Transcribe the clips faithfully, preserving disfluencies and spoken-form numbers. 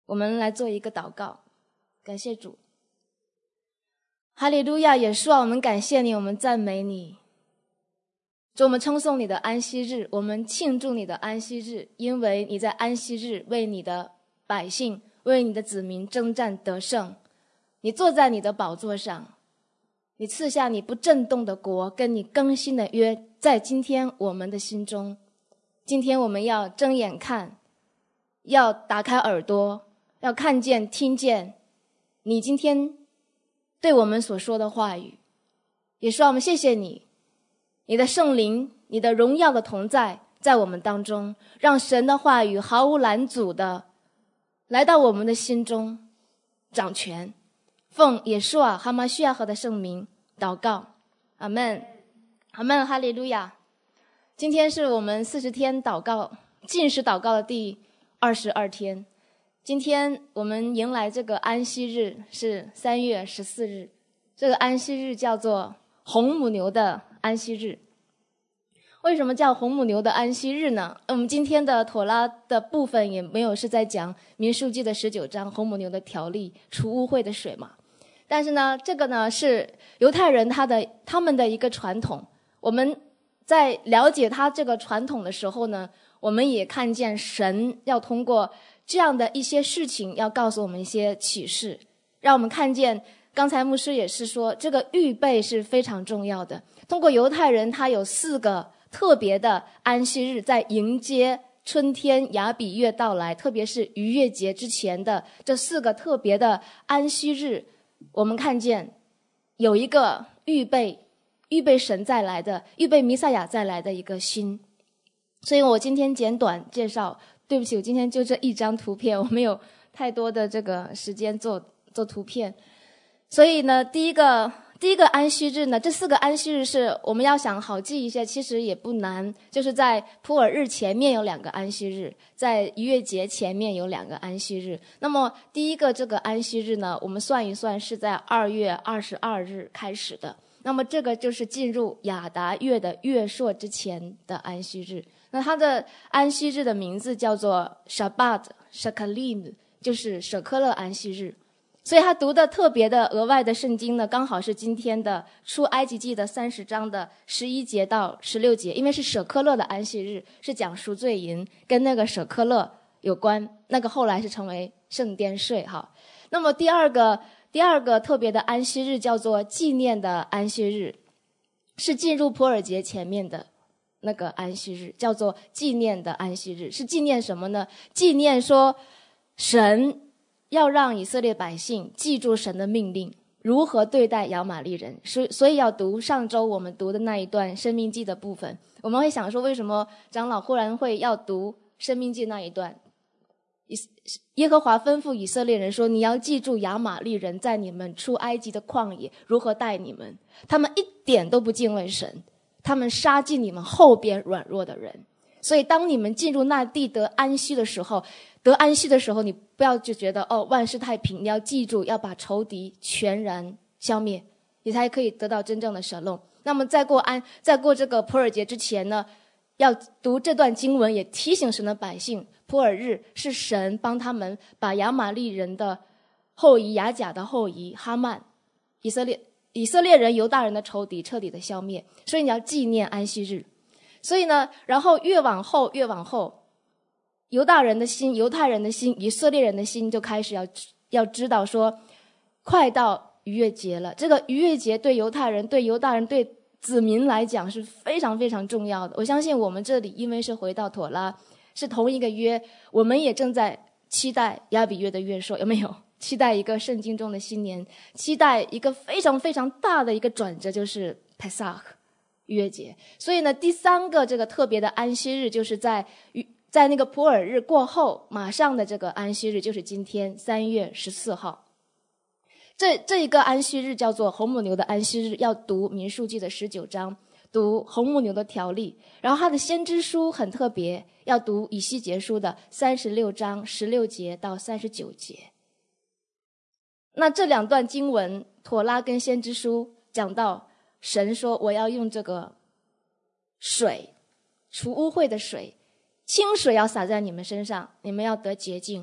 我们来做一个祷告。感谢主，哈利路亚，耶稣啊，我们感谢你，我们赞美你。主，我们称颂你的安息日，我们庆祝你的安息日，因为你在安息日为你的百姓，为你的子民征战得胜。你坐在你的宝座上，你赐下你不震动的国，跟你更新的约，在今天我们的心中。今天我们要睁眼看，要打开耳朵，要看见听见你今天对我们所说的话语。也说我们谢谢你，你的圣灵，你的荣耀的同在在我们当中，让神的话语毫无拦阻的来到我们的心中掌权。奉耶稣啊哈马须亚河的圣名祷告，阿们，阿们，哈利路亚。今天是我们四十天祷告禁食祷告的第二十二天。今天我们迎来这个安息日是三月十四日，这个安息日叫做红母牛的安息日。为什么叫红母牛的安息日呢？我们今天的妥拉的部分也没有是在讲民数记的十九章红母牛的条例，除污秽的水嘛。但是呢，这个呢是犹太人他的他们的一个传统。我们在了解他这个传统的时候呢，我们也看见神要通过这样的一些事情要告诉我们一些启示，让我们看见刚才牧师也是说这个预备是非常重要的。通过犹太人他有四个特别的安息日，在迎接春天亚比月到来，特别是逾越节之前的这四个特别的安息日，我们看见有一个预备预备神再来的，预备弥赛亚再来的一个心。所以我今天简短介绍，对不起，我今天就这一张图片，我没有太多的这个时间做做图片。所以呢，第一个第一个安息日呢，这四个安息日是我们要想好记一下，其实也不难，就是在普尔日前面有两个安息日，在逾越节前面有两个安息日。那么第一个这个安息日呢，我们算一算是在二月二十二日开始的，那么这个就是进入亚达月的月朔之前的安息日。那它的安息日的名字叫做 Shabbat Shakalim， 就是舍科勒安息日。所以他读的特别的额外的圣经呢，刚好是今天的出埃及记的三十章的十一节到十六节，因为是舍科勒的安息日，是讲赎罪银，跟那个舍科勒有关，那个后来是成为圣殿税哈。那么第二个第二个特别的安息日叫做纪念的安息日，是进入普尔节前面的那个安息日，叫做纪念的安息日。是纪念什么呢？纪念说神要让以色列百姓记住神的命令，如何对待亚玛力人。所以要读上周我们读的那一段申命记的部分。我们会想说，为什么长老忽然会要读申命记那一段？耶和华吩咐以色列人说，你要记住亚玛力人在你们出埃及的旷野如何待你们，他们一点都不敬畏神，他们杀尽你们后边软弱的人。所以当你们进入那地得安息的时候，得安息的时候，你不要就觉得哦万事太平，你要记住要把仇敌全然消灭，你才可以得到真正的神弄。那么在过安在过这个普尔节之前呢，要读这段经文，也提醒神的百姓，普尔日是神帮他们把亚玛力人的后裔亚甲的后裔哈曼以色列以色列人犹大人的仇敌彻底的消灭，所以你要纪念安息日。所以呢，然后越往后越往后，犹大人的心犹太人的心以色列人的心就开始要要知道说，快到逾越节了。这个逾越节对犹太人对犹大人对子民来讲是非常非常重要的。我相信我们这里因为是回到妥拉，是同一个约，我们也正在期待亚比月的月朔，有没有？期待一个圣经中的新年，期待一个非常非常大的一个转折，就是 Pesach 逾越节。所以呢，第三个这个特别的安息日，就是在在那个普尔日过后马上的这个安息日，就是今天三月十四号。这这一个安息日叫做红母牛的安息日，要读民数记的十九章，读红母牛的条例。然后他的先知书很特别，要读以西结书的三十六章十六节到三十九节。那这两段经文，妥拉跟先知书讲到神说，我要用这个水，除污秽的水，清水要洒在你们身上，你们要得洁净，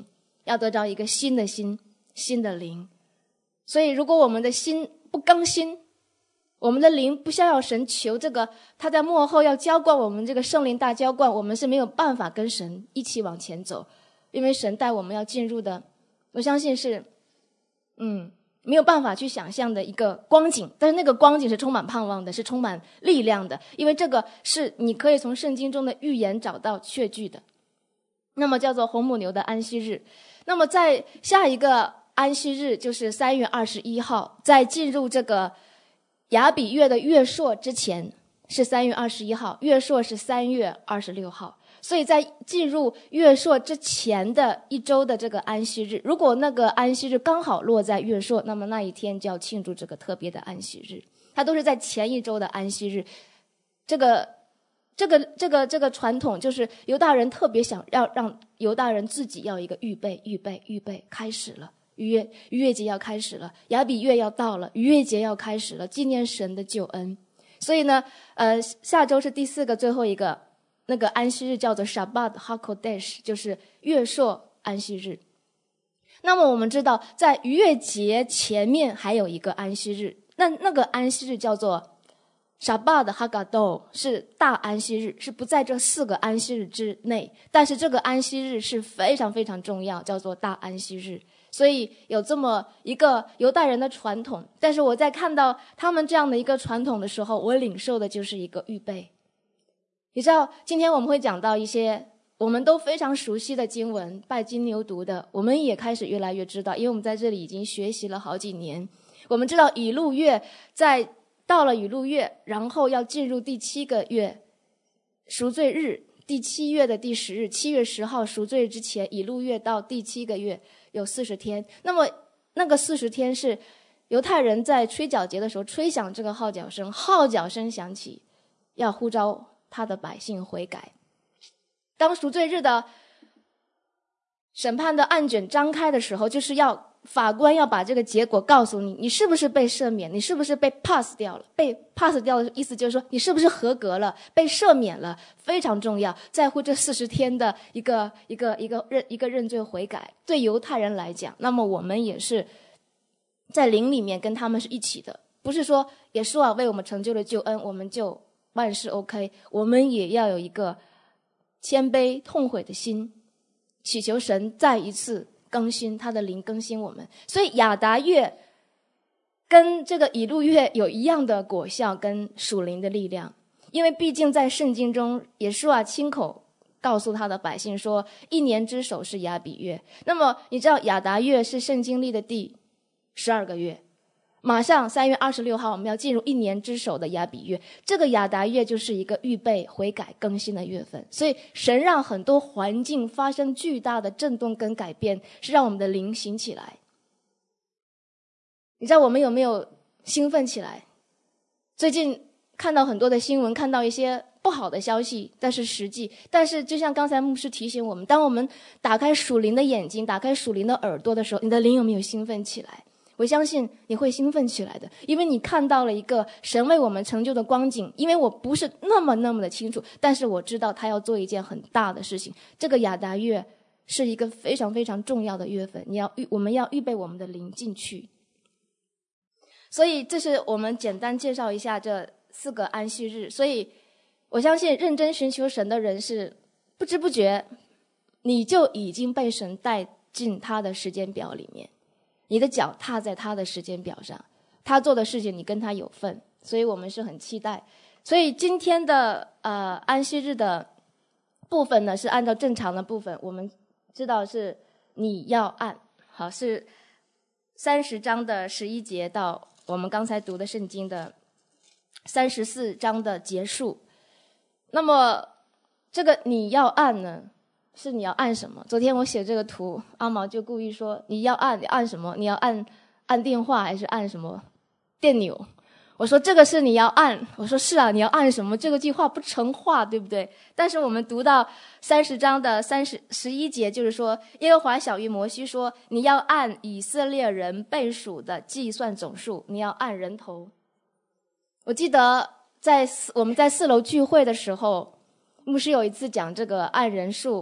要得着一个新的心，新的灵。所以如果我们的心不更新，我们的灵不向要神求这个，他在末后要浇灌我们这个圣灵大浇灌，我们是没有办法跟神一起往前走。因为神带我们要进入的，我相信是嗯没有办法去想象的一个光景，但是那个光景是充满盼望的，是充满力量的，因为这个是你可以从圣经中的预言找到确据的。那么叫做红母牛的安息日。那么在下一个安息日就是三月二十一号，在进入这个亚比月的月朔之前是三月二十一号，月朔是三月二十六号。所以在进入月朔之前的一周的这个安息日，如果那个安息日刚好落在月朔，那么那一天就要庆祝这个特别的安息日。它都是在前一周的安息日。这个这个这个这个传统就是犹大人特别想要让犹大人自己要一个预备预备预备，开始了，逾越逾越节要开始了，亚比月要到了，逾越节要开始了，纪念神的救恩。所以呢呃下周是第四个最后一个那个安息日，叫做 Shabbat HaKodesh， 就是月朔安息日。那么我们知道在逾越节前面还有一个安息日，那那个安息日叫做 Shabbat Hagadol， 是大安息日，是不在这四个安息日之内，但是这个安息日是非常非常重要，叫做大安息日。所以有这么一个犹太人的传统，但是我在看到他们这样的一个传统的时候，我领受的就是一个预备。你知道今天我们会讲到一些我们都非常熟悉的经文，拜金牛犊的，我们也开始越来越知道，因为我们在这里已经学习了好几年。我们知道以路月，在到了以路月，然后要进入第七个月赎罪日，第七月的第十日，七月十号赎罪之前，以路月到第七个月有四十天。那么那个四十天是犹太人在吹角节的时候吹响这个号角声，号角声响起，要呼召他的百姓悔改。当赎罪日的审判的案卷张开的时候，就是要法官要把这个结果告诉你，你是不是被赦免，你是不是被 pass 掉了。被 pass 掉的意思就是说你是不是合格了，被赦免了，非常重要，在乎这四十天的一个一个一个认一个认罪悔改。对犹太人来讲，那么我们也是在灵里面跟他们是一起的，不是说耶稣啊为我们成就了救恩，我们就万事 OK， 我们也要有一个谦卑痛悔的心，祈求神再一次更新他的灵，更新我们。所以亚达月跟这个以路月有一样的果效跟属灵的力量，因为毕竟在圣经中耶稣啊亲口告诉他的百姓说，一年之首是亚比月。那么你知道亚达月是圣经历的第十二个月，马上三月二十六号我们要进入一年之首的亚比月，这个亚达月就是一个预备悔改更新的月份。所以神让很多环境发生巨大的震动跟改变，是让我们的灵醒起来。你知道我们有没有兴奋起来？最近看到很多的新闻，看到一些不好的消息，但是实际但是就像刚才牧师提醒我们，当我们打开属灵的眼睛，打开属灵的耳朵的时候，你的灵有没有兴奋起来？我相信你会兴奋起来的，因为你看到了一个神为我们成就的光景。因为我不是那么那么的清楚，但是我知道他要做一件很大的事情。这个亚达月是一个非常非常重要的月份，你要预我们要预备我们的灵进去。所以这是我们简单介绍一下这四个安息日。所以我相信认真寻求神的人是不知不觉你就已经被神带进他的时间表里面，你的脚踏在他的时间表上，他做的事情你跟他有份，所以我们是很期待。所以今天的呃安息日的部分呢，是按照正常的部分，我们知道是你要按好是三十章的十一节到我们刚才读的圣经的三十四章的结束。那么这个你要按呢，是你要按什么？昨天我写这个图，阿毛就故意说你要按，你按什么？你要按按电话还是按什么电钮？我说这个是你要按，我说是啊，你要按什么？这个句话不成话，对不对？但是我们读到三十章的三十十一节，就是说耶和华晓谕摩西说，你要按以色列人被数的计算总数，你要按人头。我记得在我们在四楼聚会的时候，牧师有一次讲这个按人数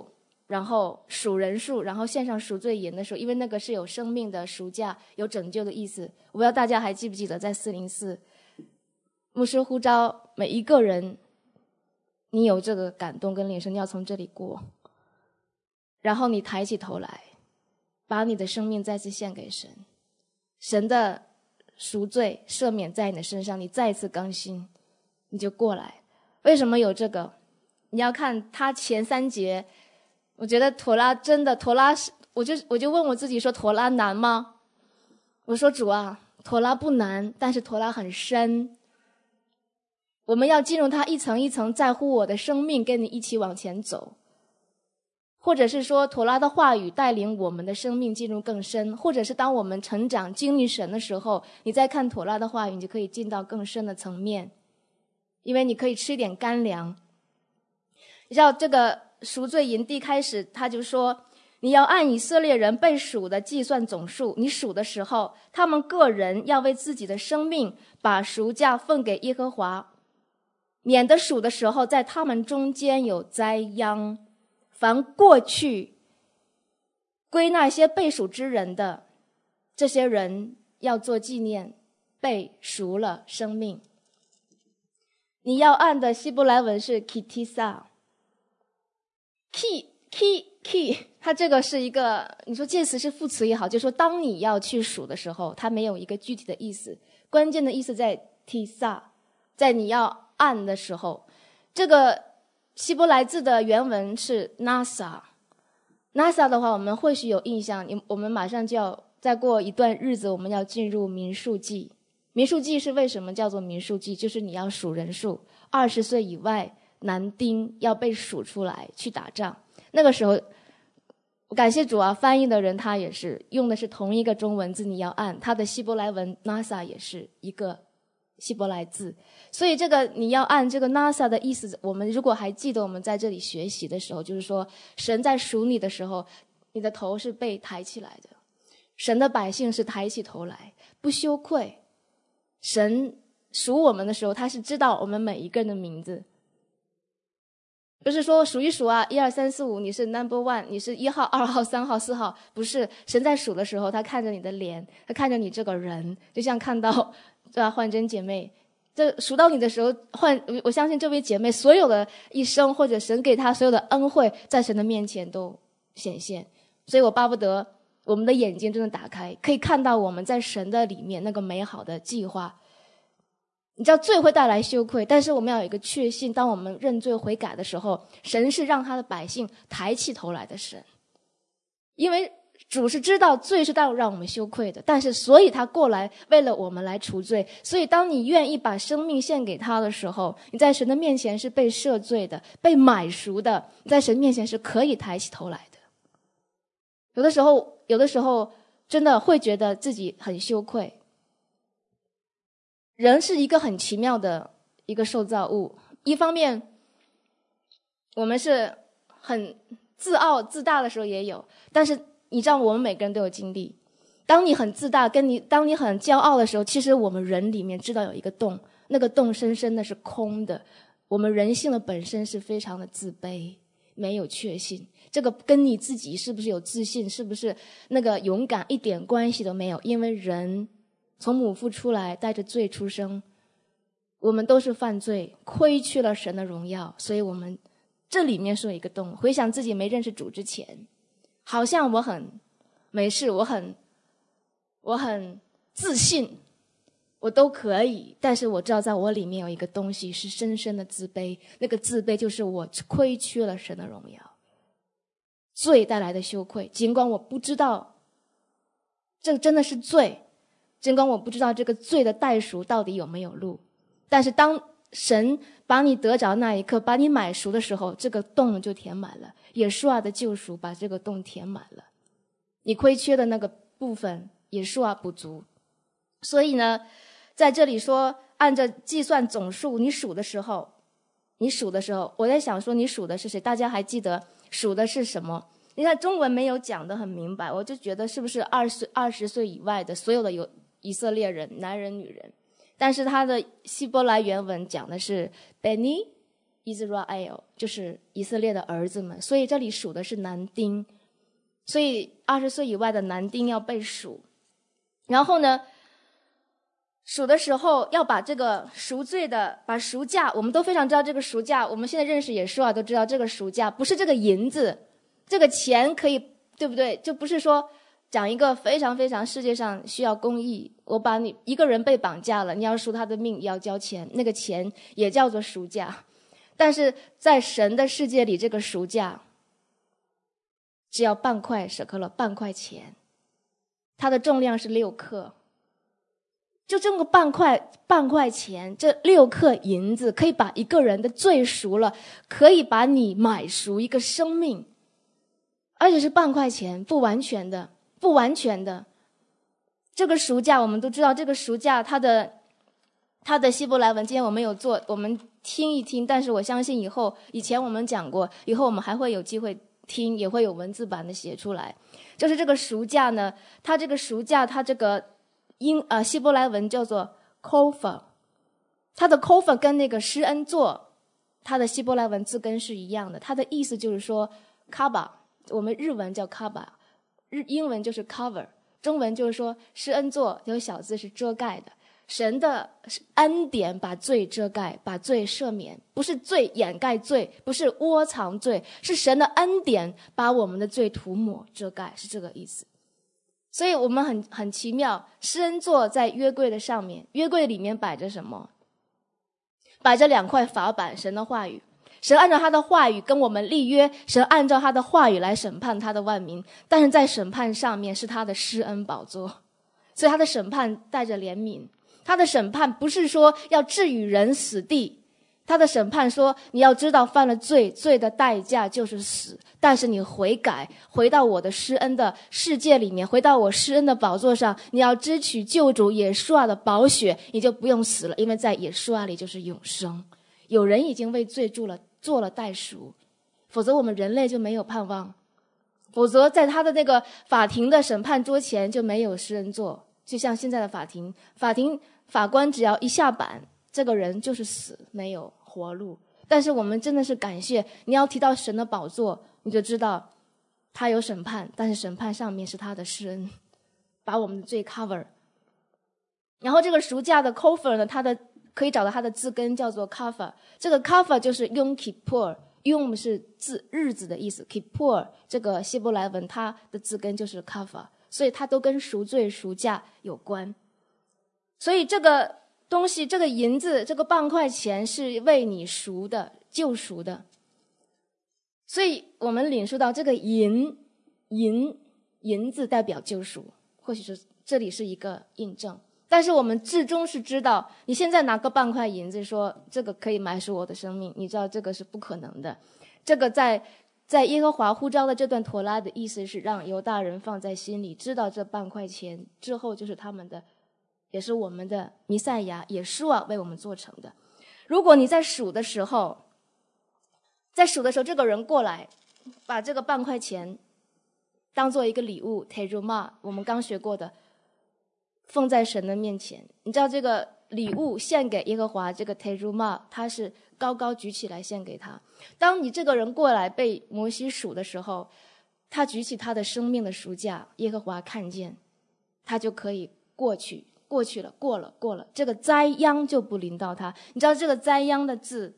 然后赎人数，然后献上赎罪银的时候，因为那个是有生命的赎价，有拯救的意思。我不知道大家还记不记得，在四零四牧师呼召每一个人，你有这个感动跟领受，你要从这里过，然后你抬起头来，把你的生命再次献给神，神的赎罪赦免在你的身上，你再一次更新，你就过来。为什么有这个？你要看他前三节，我觉得妥拉真的妥拉是，我就我就问我自己说，妥拉难吗？我说主啊，妥拉不难，但是妥拉很深，我们要进入它一层一层，在乎我的生命，跟你一起往前走。或者是说妥拉的话语带领我们的生命进入更深，或者是当我们成长经历神的时候，你再看妥拉的话语，你就可以进到更深的层面，因为你可以吃一点干粮。你知道这个赎罪营地开始他就说，你要按以色列人被赎的计算总数，你赎的时候，他们个人要为自己的生命把赎价奉给耶和华，免得赎的时候在他们中间有灾殃。凡过去归那些被赎之人的，这些人要做纪念，被赎了生命。你要按的希伯来文是 kitisa ki ki ki， 它这个是一个，你说介词是副词也好，就是说当你要去数的时候，它没有一个具体的意思，关键的意思在 tisa， 在你要按的时候。这个希伯来字的原文是 nasa， nasa 的话我们或许有印象，我们马上就要再过一段日子我们要进入民数记。民数记是为什么叫做民数记？就是你要数人数，二十岁以外男丁要被数出来去打仗。那个时候感谢主啊，翻译的人他也是用的是同一个中文字，你要按他的希伯来文 nasa 也是一个希伯来字，所以这个你要按这个 nasa 的意思，我们如果还记得我们在这里学习的时候，就是说神在数你的时候，你的头是被抬起来的，神的百姓是抬起头来不羞愧。神数我们的时候，他是知道我们每一个人的名字，不是说数一数啊，一二三四五，你是 number one， 你是一号、二号、三号、四号，不是。神在数的时候，他看着你的脸，他看着你这个人，就像看到对吧？幻真姐妹，这数到你的时候，幻我相信这位姐妹所有的一生，或者神给她所有的恩惠，在神的面前都显现。所以我巴不得我们的眼睛真的打开，可以看到我们在神的里面那个美好的计划。你知道罪会带来羞愧，但是我们要有一个确信，当我们认罪悔改的时候，神是让他的百姓抬起头来的神。因为主是知道罪是到让我们羞愧的，但是所以他过来为了我们来除罪。所以当你愿意把生命献给他的时候，你在神的面前是被赦罪的，被买赎的，你在神面前是可以抬起头来的。有的时候有的时候真的会觉得自己很羞愧。人是一个很奇妙的一个受造物，一方面我们是很自傲自大的时候也有，但是你知道我们每个人都有经历，当你很自大跟你当你很骄傲的时候，其实我们人里面知道有一个洞，那个洞深深的是空的。我们人性的本身是非常的自卑，没有确信，这个跟你自己是不是有自信，是不是那个勇敢一点关系都没有。因为人从母腹出来带着罪出生，我们都是犯罪，亏缺了神的荣耀，所以我们这里面是有一个洞。回想自己没认识主之前，好像我很没事，我很我很自信，我都可以，但是我知道在我里面有一个东西是深深的自卑，那个自卑就是我亏缺了神的荣耀，罪带来的羞愧。尽管我不知道这个真的是罪，尽管我不知道这个罪的代赎到底有没有路，但是当神把你得着那一刻，把你买赎的时候，这个洞就填满了。耶稣啊的救赎把这个洞填满了，你亏缺的那个部分耶稣啊补足。所以呢在这里说按着计算总数，你数的时候你数的时候我在想说你数的是谁？大家还记得数的是什么？你看中文没有讲得很明白，我就觉得是不是二十二十岁以外的所有的有以色列人，男人女人，但是他的希伯来原文讲的是 Beni Israel， 就是以色列的儿子们，所以这里数的是男丁，所以二十岁以外的男丁要被数。然后呢，数的时候要把这个赎罪的，把赎价，我们都非常知道这个赎价，我们现在认识耶稣啊，都知道这个赎价不是这个银子，这个钱可以，对不对？就不是说讲一个非常非常世界上需要公义，我把你一个人被绑架了，你要赎他的命也要交钱，那个钱也叫做赎价。但是在神的世界里，这个赎价只要半块舍克勒，半块钱，它的重量是六克。就这个半块半块钱，这六克银子可以把一个人的罪赎了，可以把你买赎一个生命，而且是半块钱，不完全的，不完全的。这个赎价我们都知道，这个赎价它的它的希伯来文，今天我们有做，我们听一听，但是我相信以后，以前我们讲过，以后我们还会有机会听，也会有文字版的写出来。就是这个赎价呢，它这个赎价，它这个英呃希伯来文叫做 kofa， 它的 kofa 跟那个施恩座，它的希伯来文字根是一样的，它的意思就是说 kaba， 我们日文叫 kaba， 日英文就是 cover， 中文就是说施恩座有小字是遮盖的，神的恩典把罪遮盖，把罪赦免，不是罪掩盖罪，不是窝藏罪，是神的恩典把我们的罪涂抹遮盖，是这个意思。所以我们很很奇妙，施恩座在约柜的上面，约柜里面摆着什么？摆着两块法板，神的话语。神按照他的话语跟我们立约，神按照他的话语来审判他的万民，但是在审判上面是他的施恩宝座，所以他的审判带着怜悯，他的审判不是说要置予人死地，他的审判说你要知道犯了罪，罪的代价就是死，但是你悔改，回到我的施恩的世界里面，回到我施恩的宝座上，你要支取救主耶稣啊的宝血，你就不用死了，因为在耶稣啊里就是永生。有人已经为罪做了做了代赎，否则我们人类就没有盼望，否则在他的那个法庭的审判桌前就没有施恩座。就像现在的法庭，法庭法官只要一下板，这个人就是死，没有活路。但是我们真的是感谢，你要提到神的宝座，你就知道他有审判，但是审判上面是他的施恩，把我们的罪 cover。 然后这个赎价的 cover 呢，它的可以找到它的字根叫做 kafar， 这个 kafar 就是 Yom Kippur， Yom 是字日子的意思， Kippur 这个希伯来文它的字根就是 kafar， 所以它都跟赎罪赎价有关。所以这个东西，这个银子，这个半块钱是为你赎的，救赎的。所以我们领受到这个银银银子代表救赎，或许是这里是一个印证。但是我们至终是知道，你现在拿个半块银子说这个可以买赎我的生命，你知道这个是不可能的。这个在在耶和华呼召的这段妥拉的意思是让犹大人放在心里，知道这半块钱之后就是他们的，也是我们的弥赛亚耶稣啊为我们做成的。如果你在数的时候，在数的时候这个人过来把这个半块钱当做一个礼物 teruma， 我们刚学过的，奉在神的面前，你知道这个礼物献给耶和华，这个 teruma 它是高高举起来献给他。当你这个人过来被摩西数的时候，他举起他的生命的赎价，耶和华看见，他就可以过去，过去了，过了，过了，这个灾殃就不临到他。你知道这个灾殃的字，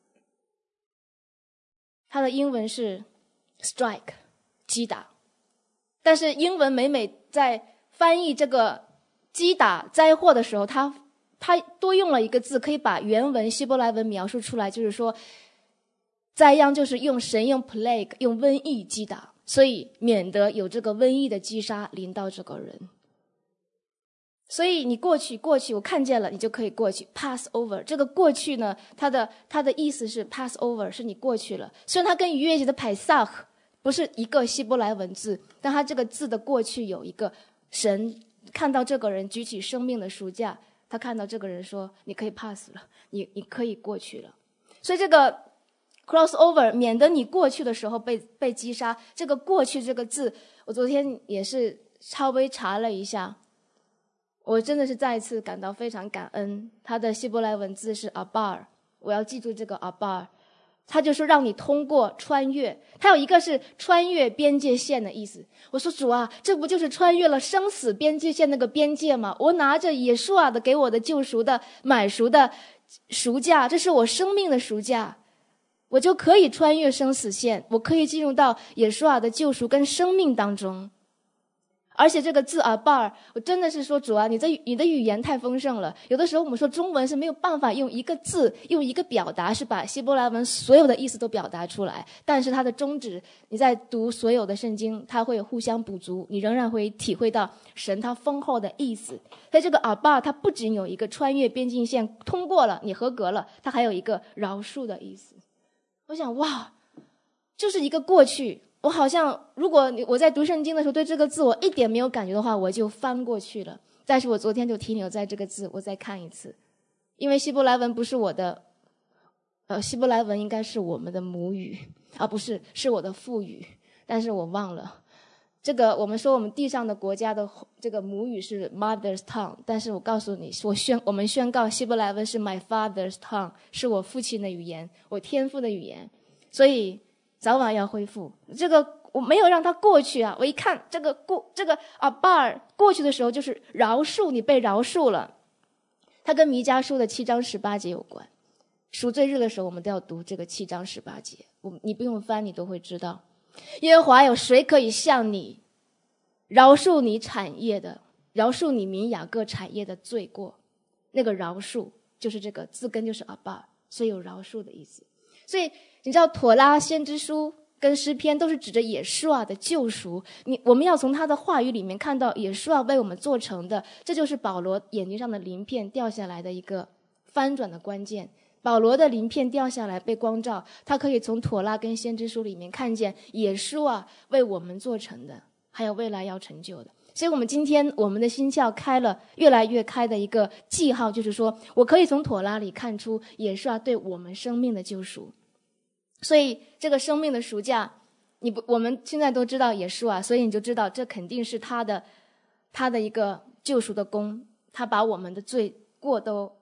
它的英文是 strike， 击打，但是英文每每在翻译这个击打灾祸的时候，他他多用了一个字，可以把原文希伯来文描述出来，就是说灾殃就是用神用 plague 用瘟疫击打，所以免得有这个瘟疫的击杀临到这个人。所以你过去过去我看见了，你就可以过去 pass over。 这个过去呢，它的它的意思是 pass over， 是你过去了。虽然它跟逾越节的 Pesach 不是一个希伯来文字，但它这个字的过去有一个神看到这个人举起生命的赎价，他看到这个人说你可以 pass 了，你你可以过去了。所以这个 cross over 免得你过去的时候被被击杀。这个过去这个字，我昨天也是稍微查了一下，我真的是再一次感到非常感恩。他的希伯来文字是 abar， 我要记住这个 abar。 他就是让你通过穿越，他有一个是穿越边界线的意思。我说主啊，这不就是穿越了生死边界线那个边界吗？我拿着耶稣啊的给我的救赎的买赎的赎价，这是我生命的赎价，我就可以穿越生死线，我可以进入到耶稣啊的救赎跟生命当中。而且这个字阿巴尔，我真的是说主啊，你的你的语言太丰盛了。有的时候我们说中文是没有办法用一个字用一个表达是把希伯来文所有的意思都表达出来，但是它的宗旨，你在读所有的圣经，它会互相补足，你仍然会体会到神他丰厚的意思。在这个阿巴尔，它不仅有一个穿越边境线通过了你合格了，它还有一个饶恕的意思。我想哇，就是一个过去。我好像如果我在读圣经的时候对这个字我一点没有感觉的话，我就翻过去了。但是我昨天就停留在这个字，我再看一次。因为希伯来文不是我的呃，希伯来文应该是我们的母语啊，不是，是我的父语，但是我忘了。这个我们说我们地上的国家的这个母语是 mother's tongue， 但是我告诉你，我宣我们宣告希伯来文是 my father's tongue， 是我父亲的语言，我天父的语言，所以早晚要恢复。这个我没有让它过去啊，我一看这个过这个阿巴尔过去的时候就是饶恕，你被饶恕了。它跟弥迦书的七章十八节有关。赎罪日的时候我们都要读这个七章十八节，我你不用翻你都会知道。耶和华有谁可以向你饶恕你产业的，饶恕你民雅各产业的罪过？那个饶恕就是这个字根就是阿巴尔，所以有饶恕的意思。所以你知道妥拉先知书跟诗篇都是指着耶稣啊的救赎，你我们要从他的话语里面看到耶稣啊为我们做成的，这就是保罗眼睛上的鳞片掉下来的一个翻转的关键。保罗的鳞片掉下来被光照，他可以从妥拉跟先知书里面看见耶稣啊为我们做成的，还有未来要成就的。所以我们今天我们的心窍开了，越来越开的一个记号，就是说我可以从妥拉里看出耶稣啊对我们生命的救赎。所以这个生命的赎价，你不我们现在都知道耶稣啊，所以你就知道这肯定是他的他的一个救赎的功，他把我们的罪过都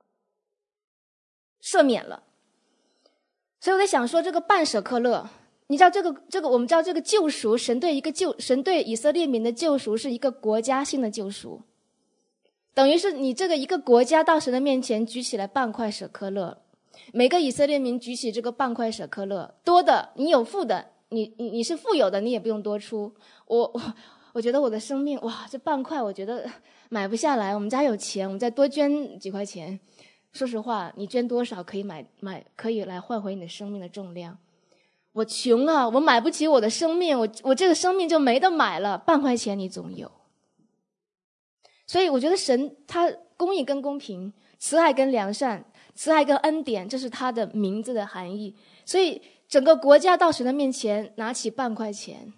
赦免了。所以我在想说，这个半舍克勒，你知道这个这个我们知道这个救赎，神对一个救神对以色列民的救赎是一个国家性的救赎，等于是你这个一个国家到神的面前举起来半块舍克勒，每个以色列民举起这个半块舍克勒，多的你有富的，你你你是富有的，你也不用多出。我我我觉得我的生命哇，这半块我觉得买不下来，我们家有钱，我们再多捐几块钱。说实话，你捐多少可以买买可以来换回你的生命的重量。我穷啊，我买不起我的生命，我我这个生命就没得买了，半块钱你总有。所以我觉得神他公义跟公平，慈爱跟良善，慈爱跟恩典，这是他的名字的含义。所以整个国家到神的面前拿起半块钱，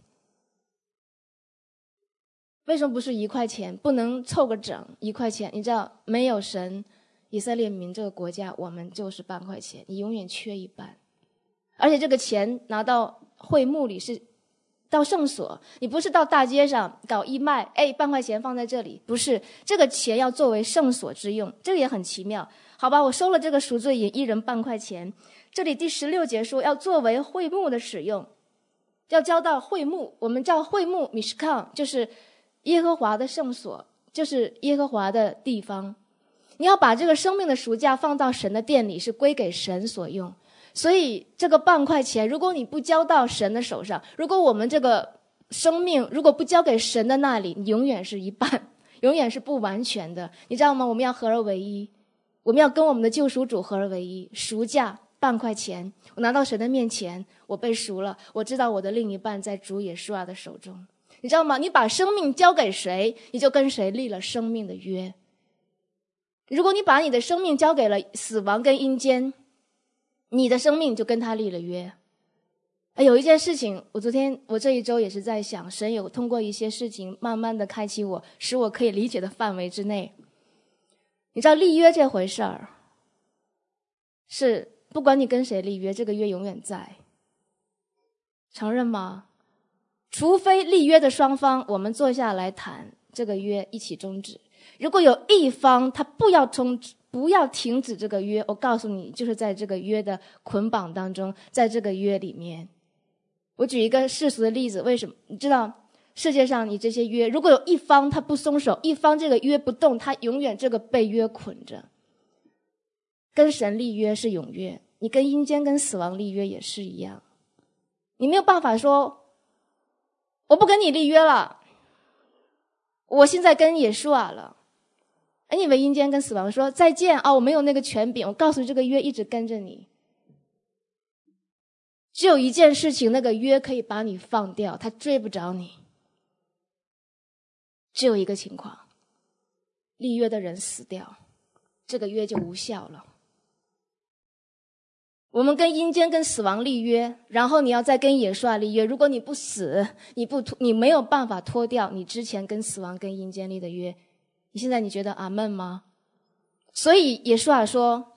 为什么不是一块钱？不能凑个整一块钱？你知道没有神，以色列民这个国家我们就是半块钱，你永远缺一半。而且这个钱拿到会幕里是到圣所，你不是到大街上搞义卖，哎，半块钱放在这里，不是，这个钱要作为圣所之用，这个也很奇妙。好吧，我收了这个赎罪银，一人半块钱。这里第十六节说要作为会幕的使用，要交到会幕，我们叫会幕 Mishkan， 就是耶和华的圣所，就是耶和华的地方。你要把这个生命的赎价放到神的殿里，是归给神所用。所以这个半块钱，如果你不交到神的手上，如果我们这个生命如果不交给神的那里，你永远是一半，永远是不完全的。你知道吗？我们要合而为一，我们要跟我们的救赎主合而为一。赎价半块钱，我拿到神的面前，我被赎了，我知道我的另一半在主耶稣啊的手中。你知道吗？你把生命交给谁，你就跟谁立了生命的约。如果你把你的生命交给了死亡跟阴间，你的生命就跟他立了约。有一件事情，我昨天我这一周也是在想，神有通过一些事情慢慢的开启我，使我可以理解的范围之内。你知道立约这回事儿，是不管你跟谁立约，这个约永远在，承认吗？除非立约的双方我们坐下来谈， 这个约一起终止。如果有一方他不要终止，不要停止这个约，我告诉你，就是在这个约的捆绑当中，在这个约里面。我举一个世俗的例子，为什么？你知道世界上你这些约，如果有一方他不松手，一方这个约不动，他永远这个被约捆着。跟神立约是永约，你跟阴间跟死亡立约也是一样。你没有办法说我不跟你立约了，我现在跟耶稣啊了。哎，你以为阴间跟死亡说再见啊？我没有那个权柄，我告诉你这个约一直跟着你。只有一件事情，那个约可以把你放掉，他追不着你。只有一个情况，立约的人死掉，这个约就无效了。我们跟阴间跟死亡立约，然后你要再跟耶稣立约，如果你不死，你不你没有办法脱掉你之前跟死亡跟阴间立的约。你现在你觉得阿们吗？所以耶稣说，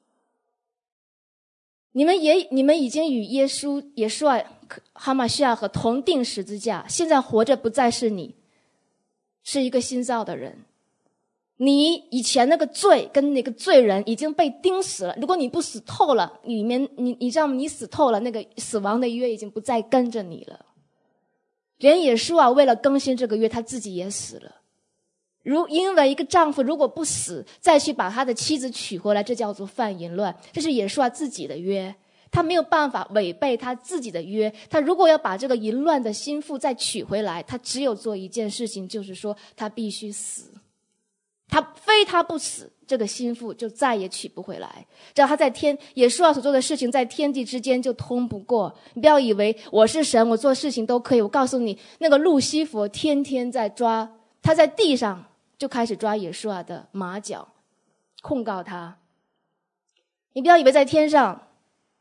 你们也你们已经与耶稣耶稣哈马西亚和同定十字架，现在活着不再是你，是一个新造的人。你以前那个罪跟那个罪人已经被钉死了，如果你不死透了，里面你你知道吗？你死透了，那个死亡的约已经不再跟着你了。连耶稣啊，为了更新这个约，他自己也死了。如因为一个丈夫如果不死，再去把他的妻子娶回来，这叫做犯淫乱，这是耶稣啊自己的约，他没有办法违背他自己的约。他如果要把这个淫乱的心腹再娶回来，他只有做一件事情，就是说他必须死。他非他不死，这个心腹就再也娶不回来。只要他在天，耶稣啊所做的事情在天地之间就通不过。你不要以为我是神，我做事情都可以。我告诉你，那个路西弗天天在抓，他在地上就开始抓耶稣啊的马脚，控告他。你不要以为在天上，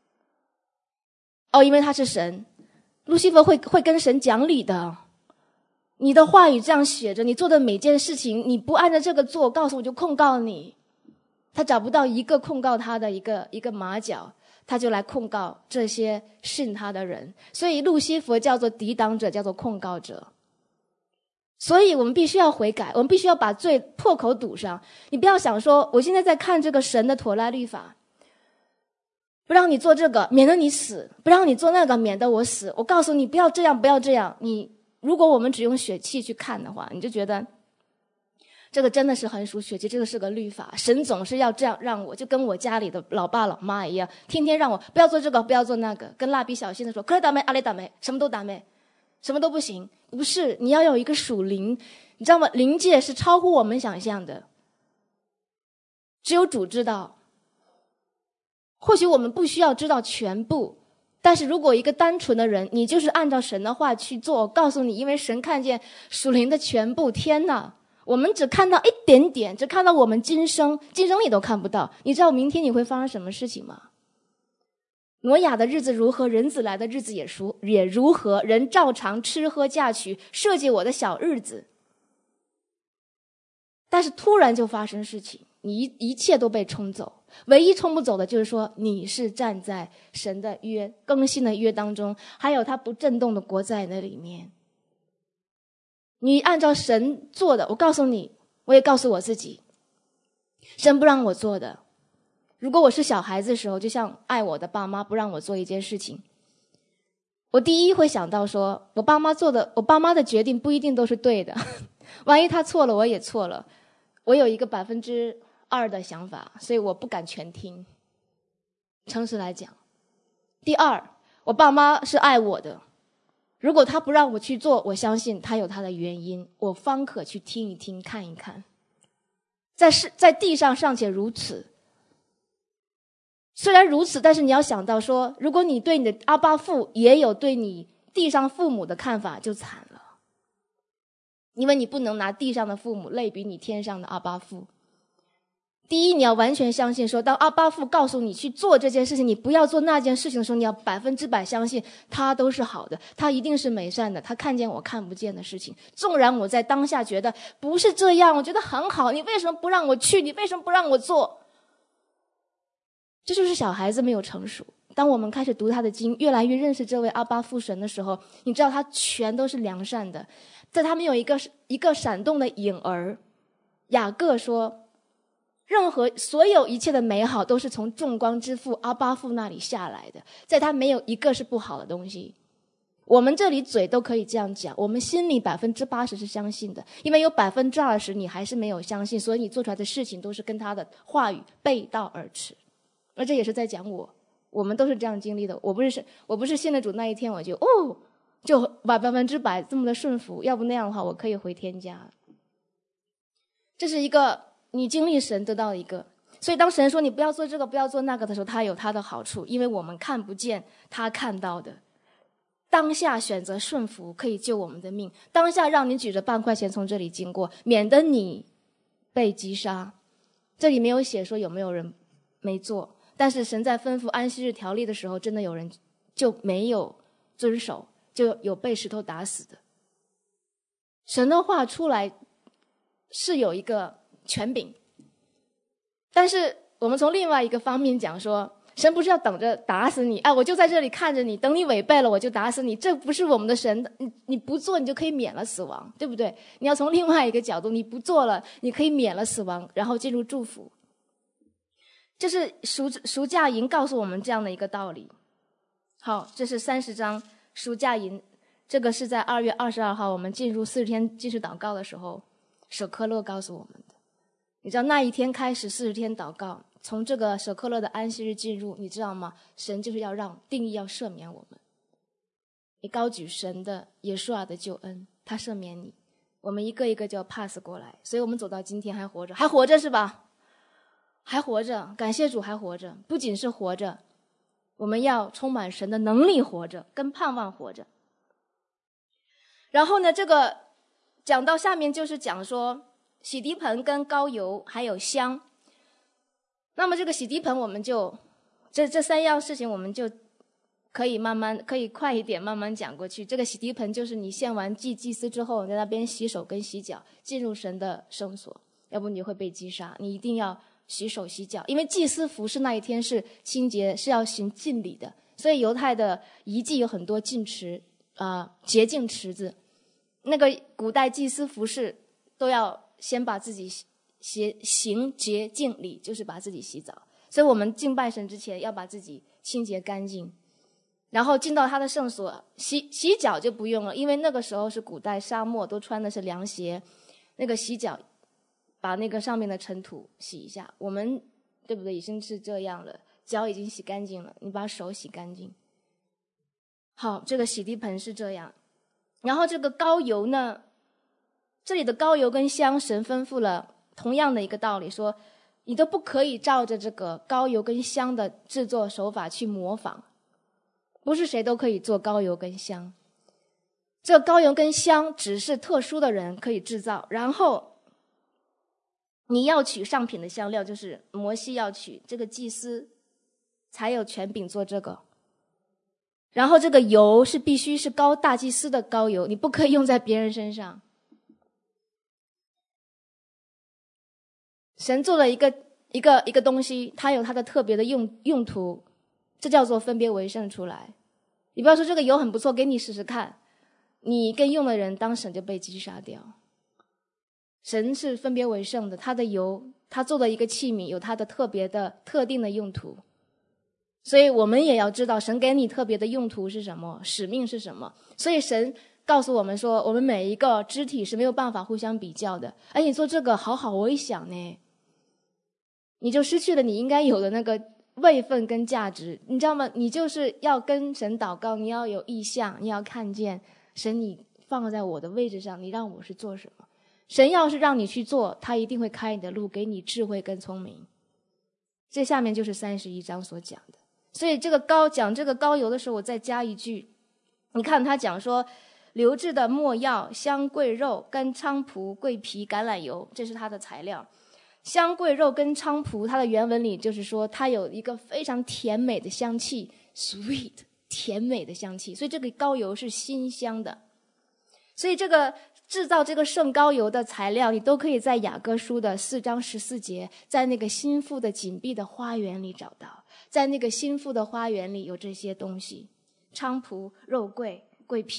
哦，因为他是神，路西弗会会跟神讲理的。你的话语这样写着，你做的每件事情，你不按照这个做，我告诉我就控告你。他找不到一个控告他的一个一个马脚，他就来控告这些信他的人。所以路西弗叫做抵挡者，叫做控告者。所以我们必须要悔改，我们必须要把罪破口堵上。你不要想说，我现在在看这个神的妥拉律法，不让你做这个，免得你死；不让你做那个，免得我死。我告诉你，不要这样，不要这样。你如果我们只用血气去看的话，你就觉得这个真的是很属血气，这个是个律法。神总是要这样让我，就跟我家里的老爸老妈一样，天天让我不要做这个，不要做那个。跟蜡笔小新的说，可以打没，阿雷打没，什么都打没，什么都不行。不是，你要有一个属灵，你知道吗？灵界是超乎我们想象的，只有主知道。或许我们不需要知道全部，但是如果一个单纯的人，你就是按照神的话去做，我告诉你，因为神看见属灵的全部，天哪，我们只看到一点点，只看到我们今生，今生你都看不到。你知道明天你会发生什么事情吗？挪亚的日子如何，人子来的日子也如也如何，人照常吃喝嫁娶，设计我的小日子。但是突然就发生事情，你一一切都被冲走，唯一冲不走的就是说你是站在神的约更新的约当中，还有他不震动的国在那里面。你按照神做的，我告诉你，我也告诉我自己，神不让我做的。如果我是小孩子的时候，就像爱我的爸妈不让我做一件事情，我第一会想到说，我爸妈做的，我爸妈的决定不一定都是对的，万一他错了，我也错了。我有一个百分之二的想法，所以我不敢全听。诚实来讲，第二，我爸妈是爱我的，如果他不让我去做，我相信他有他的原因，我方可去听一听，看一看。在世在地上尚且如此，虽然如此，但是你要想到说，如果你对你的阿爸父也有对你地上父母的看法，就惨了。因为你不能拿地上的父母类比你天上的阿爸父。第一，你要完全相信说，当阿爸父告诉你去做这件事情，你不要做那件事情的时候，你要百分之百相信他都是好的，他一定是美善的，他看见我看不见的事情。纵然我在当下觉得不是这样，我觉得很好，你为什么不让我去？你为什么不让我做？这就是小孩子没有成熟。当我们开始读他的经，越来越认识这位阿爸父神的时候，你知道他全都是良善的， 在他们有一个一个闪动的影儿。雅各说，任何所有一切的美好都是从众光之父阿爸父那里下来的，在他没有一个是不好的东西。我们这里嘴都可以这样讲，我们心里百分之八十是相信的，因为有百分之二十你还是没有相信，所以你做出来的事情都是跟他的话语背道而驰。而这也是在讲我，我们都是这样经历的。我不是我不是信了主那一天我就哦就百百分之百这么的顺服，要不那样的话我可以回天家。这是一个你经历神得到的一个，所以当神说你不要做这个不要做那个的时候，他有他的好处，因为我们看不见他看到的。当下选择顺服可以救我们的命，当下让你举着半块钱从这里经过，免得你被击杀。这里没有写说有没有人没做，但是神在吩咐安息日条例的时候，真的有人就没有遵守，就有被石头打死的。神的话出来是有一个权柄，但是我们从另外一个方面讲说，神不是要等着打死你，哎，我就在这里看着你，等你违背了我就打死你，这不是我们的神。你你不做你就可以免了死亡，对不对？你要从另外一个角度，你不做了你可以免了死亡，然后进入祝福。这是赎赎价银告诉我们这样的一个道理。好，这是三十章赎价银，这个是在二月二十二号我们进入四十天禁食祷告的时候，舍科勒告诉我们的。你知道那一天开始四十天祷告，从这个舍科勒的安息日进入，你知道吗？神就是要让定义要赦免我们。你高举神的耶稣啊的救恩，他赦免你，我们一个一个就要 pass 过来，所以我们走到今天还活着，还活着是吧？还活着，感谢主还活着。不仅是活着，我们要充满神的能力活着，跟盼望活着。然后呢，这个讲到下面就是讲说洗涤盆跟膏油还有香。那么这个洗涤盆我们就这这三样事情我们就可以慢慢可以快一点慢慢讲过去。这个洗涤盆就是你献完祭祭司之后，你在那边洗手跟洗脚，进入神的圣所，要不你会被击杀。你一定要洗手洗脚，因为祭司服饰那一天是清洁，是要行禁礼的，所以犹太的遗迹有很多净池啊、呃、洁净池子。那个古代祭司服饰都要先把自己洗行洁净礼，就是把自己洗澡。所以我们敬拜神之前要把自己清洁干净，然后进到他的圣所，洗洗脚就不用了，因为那个时候是古代沙漠，都穿的是凉鞋，那个洗脚把那个上面的尘土洗一下。我们对不对？已经是这样了，脚已经洗干净了，你把手洗干净。好，这个洗涤盆是这样。然后这个膏油呢，这里的膏油跟香，神吩咐了同样的一个道理，说你都不可以照着这个膏油跟香的制作手法去模仿，不是谁都可以做膏油跟香。这个膏油跟香只是特殊的人可以制造，然后你要取上品的香料，就是摩西要取，这个祭司才有权柄做这个。然后这个油是必须是高大祭司的膏油，你不可以用在别人身上。神做了一个一个一个东西，它有它的特别的用用途，这叫做分别为圣出来。你不要说这个油很不错，给你试试看，你跟用的人当神就被击杀掉。神是分别为圣的，他的油，他做的一个器皿有他的特别的特定的用途。所以我们也要知道神给你特别的用途是什么，使命是什么。所以神告诉我们说，我们每一个肢体是没有办法互相比较的。哎，你做这个好好微小呢，你就失去了你应该有的那个位分跟价值，你知道吗？你就是要跟神祷告，你要有意向，你要看见神你放在我的位置上，你让我是做什么。神要是让你去做，他一定会开你的路，给你智慧跟聪明。这下面就是三十一章所讲的。所以这个膏讲这个膏油的时候，我再加一句，你看他讲说留置的没药、香桂肉跟菖蒲、桂皮、橄榄油，这是它的材料。香桂肉跟菖蒲，它的原文里就是说它有一个非常甜美的香气 ，sweet 甜美的香气，所以这个膏油是馨香的。所以这个制造这个圣膏油的材料，你都可以在雅各书的四章十四节，在那个心腹的紧闭的花园里找到。在那个心腹的花园里有这些东西，菖蒲、肉桂、桂皮、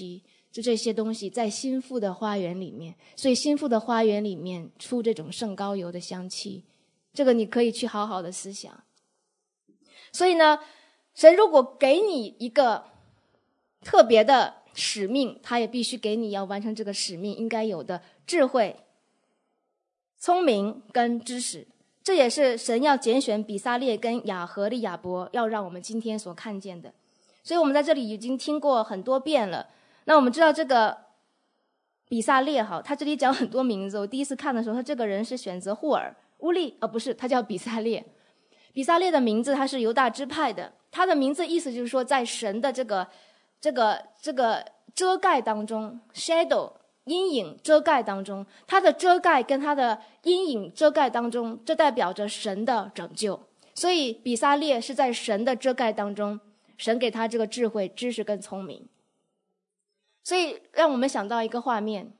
就这些东西在心腹的花园里面，所以心腹的花园里面出这种圣膏油的香气，这个你可以去好好的思想。所以呢，神如果给你一个特别的使命，他也必须给你要完成这个使命应该有的智慧、聪明跟知识。这也是神要拣选比撒列跟雅和利亚伯要让我们今天所看见的。所以我们在这里已经听过很多遍了。那我们知道这个比撒列哈，他这里讲很多名字。我第一次看的时候，他这个人是选择户尔乌利，呃，不是，他叫比撒列。比撒列的名字他是犹大支派的，他的名字意思就是说，在神的这个这个这个遮盖当中 ，shadow 阴影遮盖当中，他的遮盖跟他的阴影遮盖当中，这代表着神的拯救。所以比撒列是在神的遮盖当中，神给他这个智慧、知识跟聪明。所以让我们想到一个画面，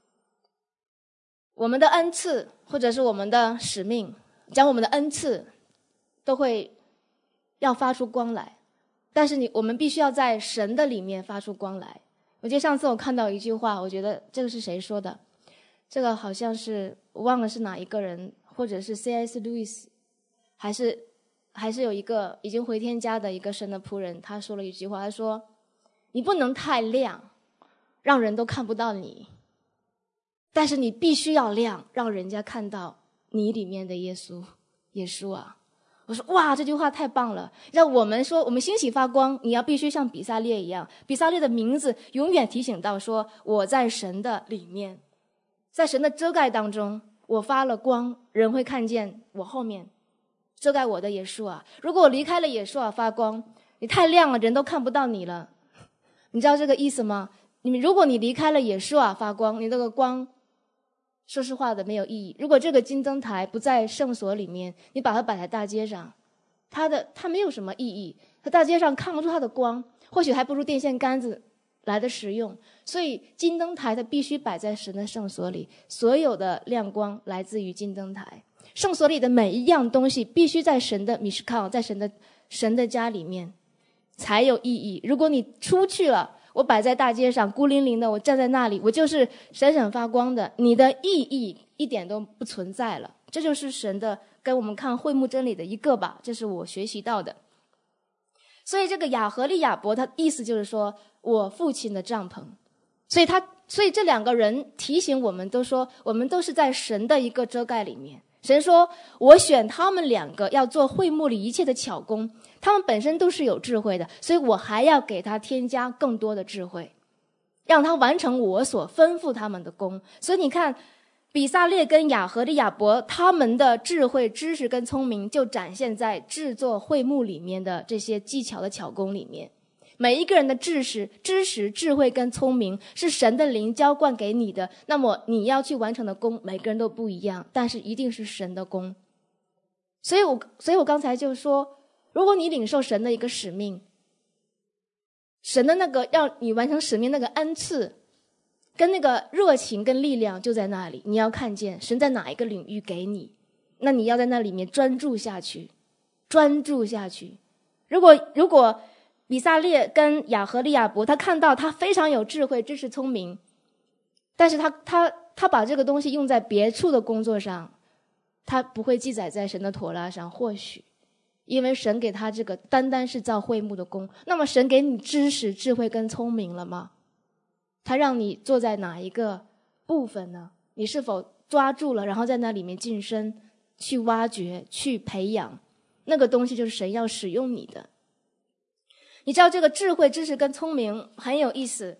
我们的恩赐或者是我们的使命，讲我们的恩赐都会要发出光来，但是你我们必须要在神的里面发出光来。我记得上次我看到一句话，我觉得这个是谁说的，这个好像是我忘了是哪一个人，或者是 C S Lewis 还是还是有一个已经回天家的一个神的仆人，他说了一句话，他说你不能太亮让人都看不到你，但是你必须要亮让人家看到你里面的耶稣耶稣啊。我说哇，这句话太棒了，让我们说我们兴起发光，你要必须像比撒列一样，比撒列的名字永远提醒到说我在神的里面，在神的遮盖当中，我发了光，人会看见我后面遮盖我的耶稣啊。如果我离开了耶稣啊发光，你太亮了，人都看不到你了，你知道这个意思吗？你如果你离开了耶稣啊发光，你这个光说实话的没有意义。如果这个金灯台不在圣所里面，你把它摆在大街上，它的它没有什么意义，在大街上看不出它的光，或许还不如电线杆子来的实用。所以金灯台它必须摆在神的圣所里，所有的亮光来自于金灯台。圣所里的每一样东西必须在神的米什康，在神的神的家里面才有意义。如果你出去了，我摆在大街上孤零零的，我站在那里，我就是闪闪发光的，你的意义一点都不存在了。这就是神的跟我们看会幕真理的一个吧，这是我学习到的。所以这个雅和利亚伯他意思就是说我父亲的帐篷，所以他所以这两个人提醒我们都说我们都是在神的一个遮盖里面。神说我选他们两个要做会幕里一切的巧工，他们本身都是有智慧的，所以我还要给他添加更多的智慧，让他完成我所吩咐他们的工。所以你看比撒列跟雅和利亚伯他们的智慧、知识跟聪明就展现在制作会幕里面的这些技巧的巧工里面。每一个人的知识、知识、智慧跟聪明是神的灵浇灌给你的，那么你要去完成的工，每个人都不一样，但是一定是神的工。所以我，所以我刚才就说，如果你领受神的一个使命，神的那个让你完成使命那个恩赐，跟那个热情跟力量就在那里，你要看见神在哪一个领域给你，那你要在那里面专注下去，专注下去。如果如果比撒列跟雅和利亚伯他看到他非常有智慧、知识、聪明，但是他他他把这个东西用在别处的工作上，他不会记载在神的妥拉上，或许因为神给他这个单单是造会幕的工。那么神给你知识、智慧跟聪明了吗？他让你坐在哪一个部分呢？你是否抓住了，然后在那里面晋升，去挖掘，去培养，那个东西就是神要使用你的。你知道这个智慧、知识跟聪明很有意思。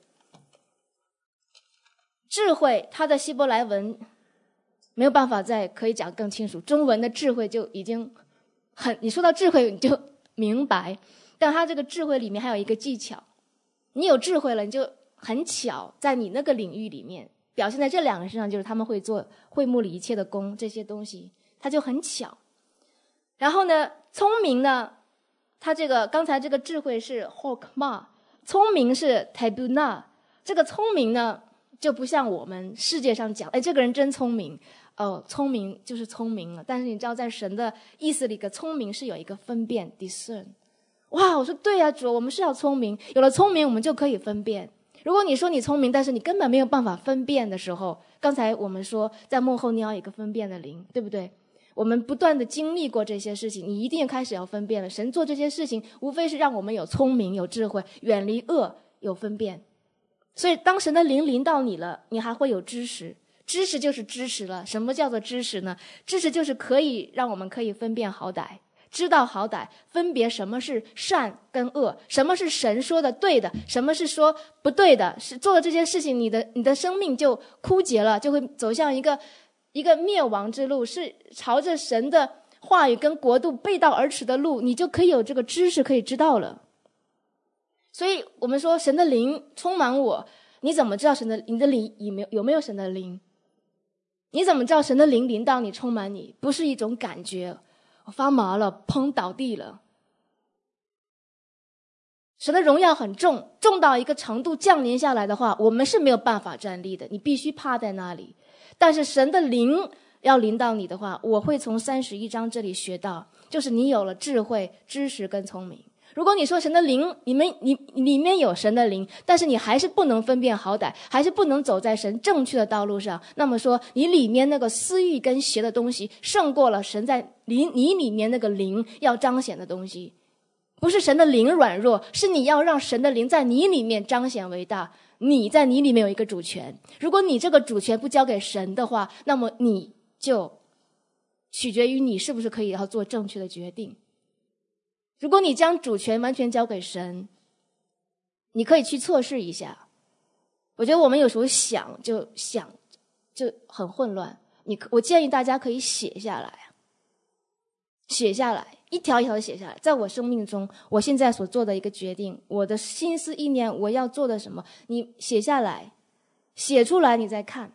智慧它的希伯来文没有办法再可以讲更清楚，中文的智慧就已经很，你说到智慧你就明白，但它这个智慧里面还有一个技巧，你有智慧了，你就很巧在你那个领域里面表现在这两个身上，就是他们会做会幕里一切的工，这些东西它就很巧。然后呢，聪明呢，他这个刚才这个智慧是 hokmah， 聪明是 tabuna。 这个聪明呢就不像我们世界上讲，哎，这个人真聪明哦，聪明就是聪明了。但是你知道在神的意思里，个聪明是有一个分辨 discern。 哇，我说对啊主，我们是要聪明，有了聪明我们就可以分辨。 如果你说你聪明，但是你根本没有办法分辨的时候，刚才我们说在幕后你要有一个分辨的灵，对不对？我们不断的经历过这些事情，你一定开始要分辨了。神做这些事情无非是让我们有聪明有智慧，远离恶，有分辨。所以当神的灵临到你了，你还会有知识，知识就是知识了。什么叫做知识呢？知识就是可以让我们可以分辨好歹，知道好歹，分别什么是善跟恶，什么是神说的对的，什么是说不对的。是做了这些事情，你的你的生命就枯竭了，就会走向一个一个灭亡之路，是朝着神的话语跟国度背道而驰的路，你就可以有这个知识可以知道了。所以我们说神的灵充满我，你怎么知道神的你的灵有没有有没有神的灵？你怎么知道神的灵临到你充满你？不是一种感觉，我发麻了，砰倒地了。神的荣耀很重，重到一个程度降临下来的话，我们是没有办法站立的，你必须趴在那里。但是神的灵要临到你的话，我会从三十一章这里学到，就是你有了智慧、知识跟聪明。如果你说神的灵，你们你里面有神的灵，但是你还是不能分辨好歹，还是不能走在神正确的道路上，那么说你里面那个私欲跟邪的东西胜过了神在你你里面那个灵要彰显的东西。不是神的灵软弱，是你要让神的灵在你里面彰显为大，你在你里面有一个主权。如果你这个主权不交给神的话，那么你就取决于你是不是可以要做正确的决定。如果你将主权完全交给神，你可以去测试一下。我觉得我们有时候想就想就很混乱，你我建议大家可以写下来，写下来，一条一条写下来。在我生命中，我现在所做的一个决定，我的心思意念，我要做的什么，你写下来，写出来，你再看。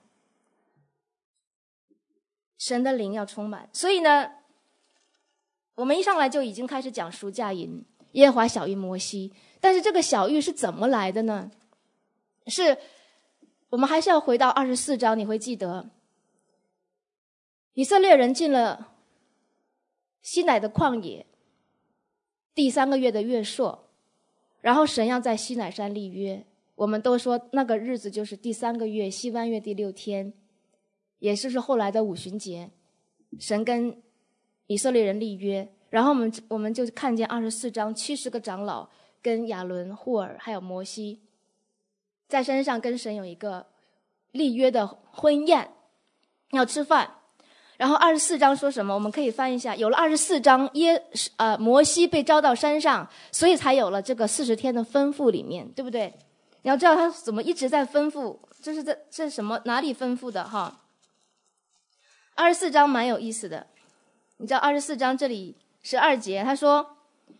神的灵要充满，所以呢，我们一上来就已经开始讲赎价银，耶和华晓谕摩西。但是这个晓谕是怎么来的呢？是我们还是要回到二十四章，你会记得以色列人进了西乃的旷野，第三个月的月朔，然后神要在西乃山立约。我们都说那个日子就是第三个月西湾月第六天，也就是后来的五旬节，神跟以色列人立约。然后我们我们就看见二十四章七十个长老跟亚伦、户尔还有摩西在山上跟神有一个立约的婚宴，要吃饭。然后二十四章说什么？我们可以翻一下。有了二十四章，耶呃摩西被召到山上，所以才有了这个四十天的吩咐里面，对不对？你要知道他怎么一直在吩咐，这是这这是什么哪里吩咐的哈？二十四章蛮有意思的，你知道二十四章这里十二节，他说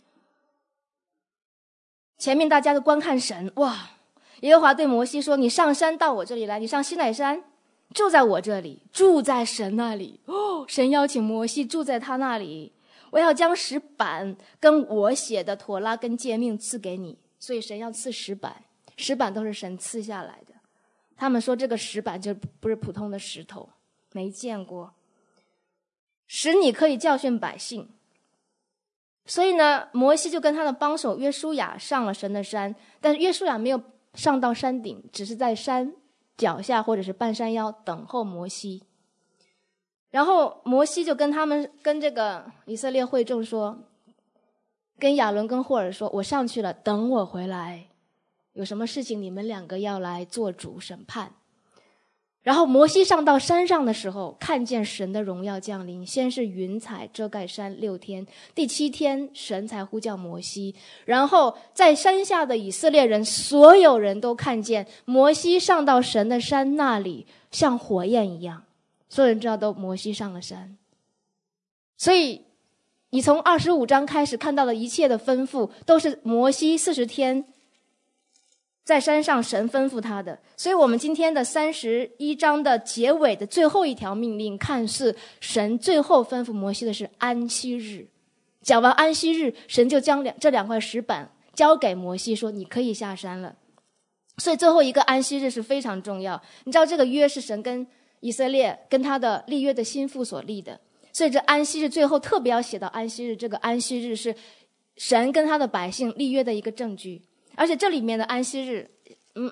前面大家都观看神，哇！耶和华对摩西说：“你上山到我这里来，你上西乃山。”住在我这里，住在神那里。哦，神邀请摩西住在他那里。我要将石板跟我写的妥拉跟诫命赐给你，所以神要赐石板，石板都是神赐下来的。他们说这个石板就不是普通的石头，没见过，使你可以教训百姓。所以呢，摩西就跟他的帮手约书亚上了神的山，但是约书亚没有上到山顶，只是在山脚下或者是半山腰等候摩西。然后摩西就跟他们跟这个以色列会众说，跟亚伦跟霍尔说，我上去了，等我回来，有什么事情你们两个要来做主审判。然后摩西上到山上的时候，看见神的荣耀降临，先是云彩遮盖山六天，第七天神才呼叫摩西。然后在山下的以色列人所有人都看见摩西上到神的山那里，像火焰一样，所有人知道都摩西上了山。所以你从二十五章开始看到的一切的吩咐，都是摩西四十天在山上神吩咐他的。所以我们今天的三十一章的结尾的最后一条命令，看似神最后吩咐摩西的是安息日。讲完安息日，神就将两这两块石板交给摩西，说你可以下山了。所以最后一个安息日是非常重要。你知道这个约是神跟以色列跟他的立约的心腹所立的，所以这安息日最后特别要写到安息日，这个安息日是神跟他的百姓立约的一个证据。而且这里面的安息日，嗯，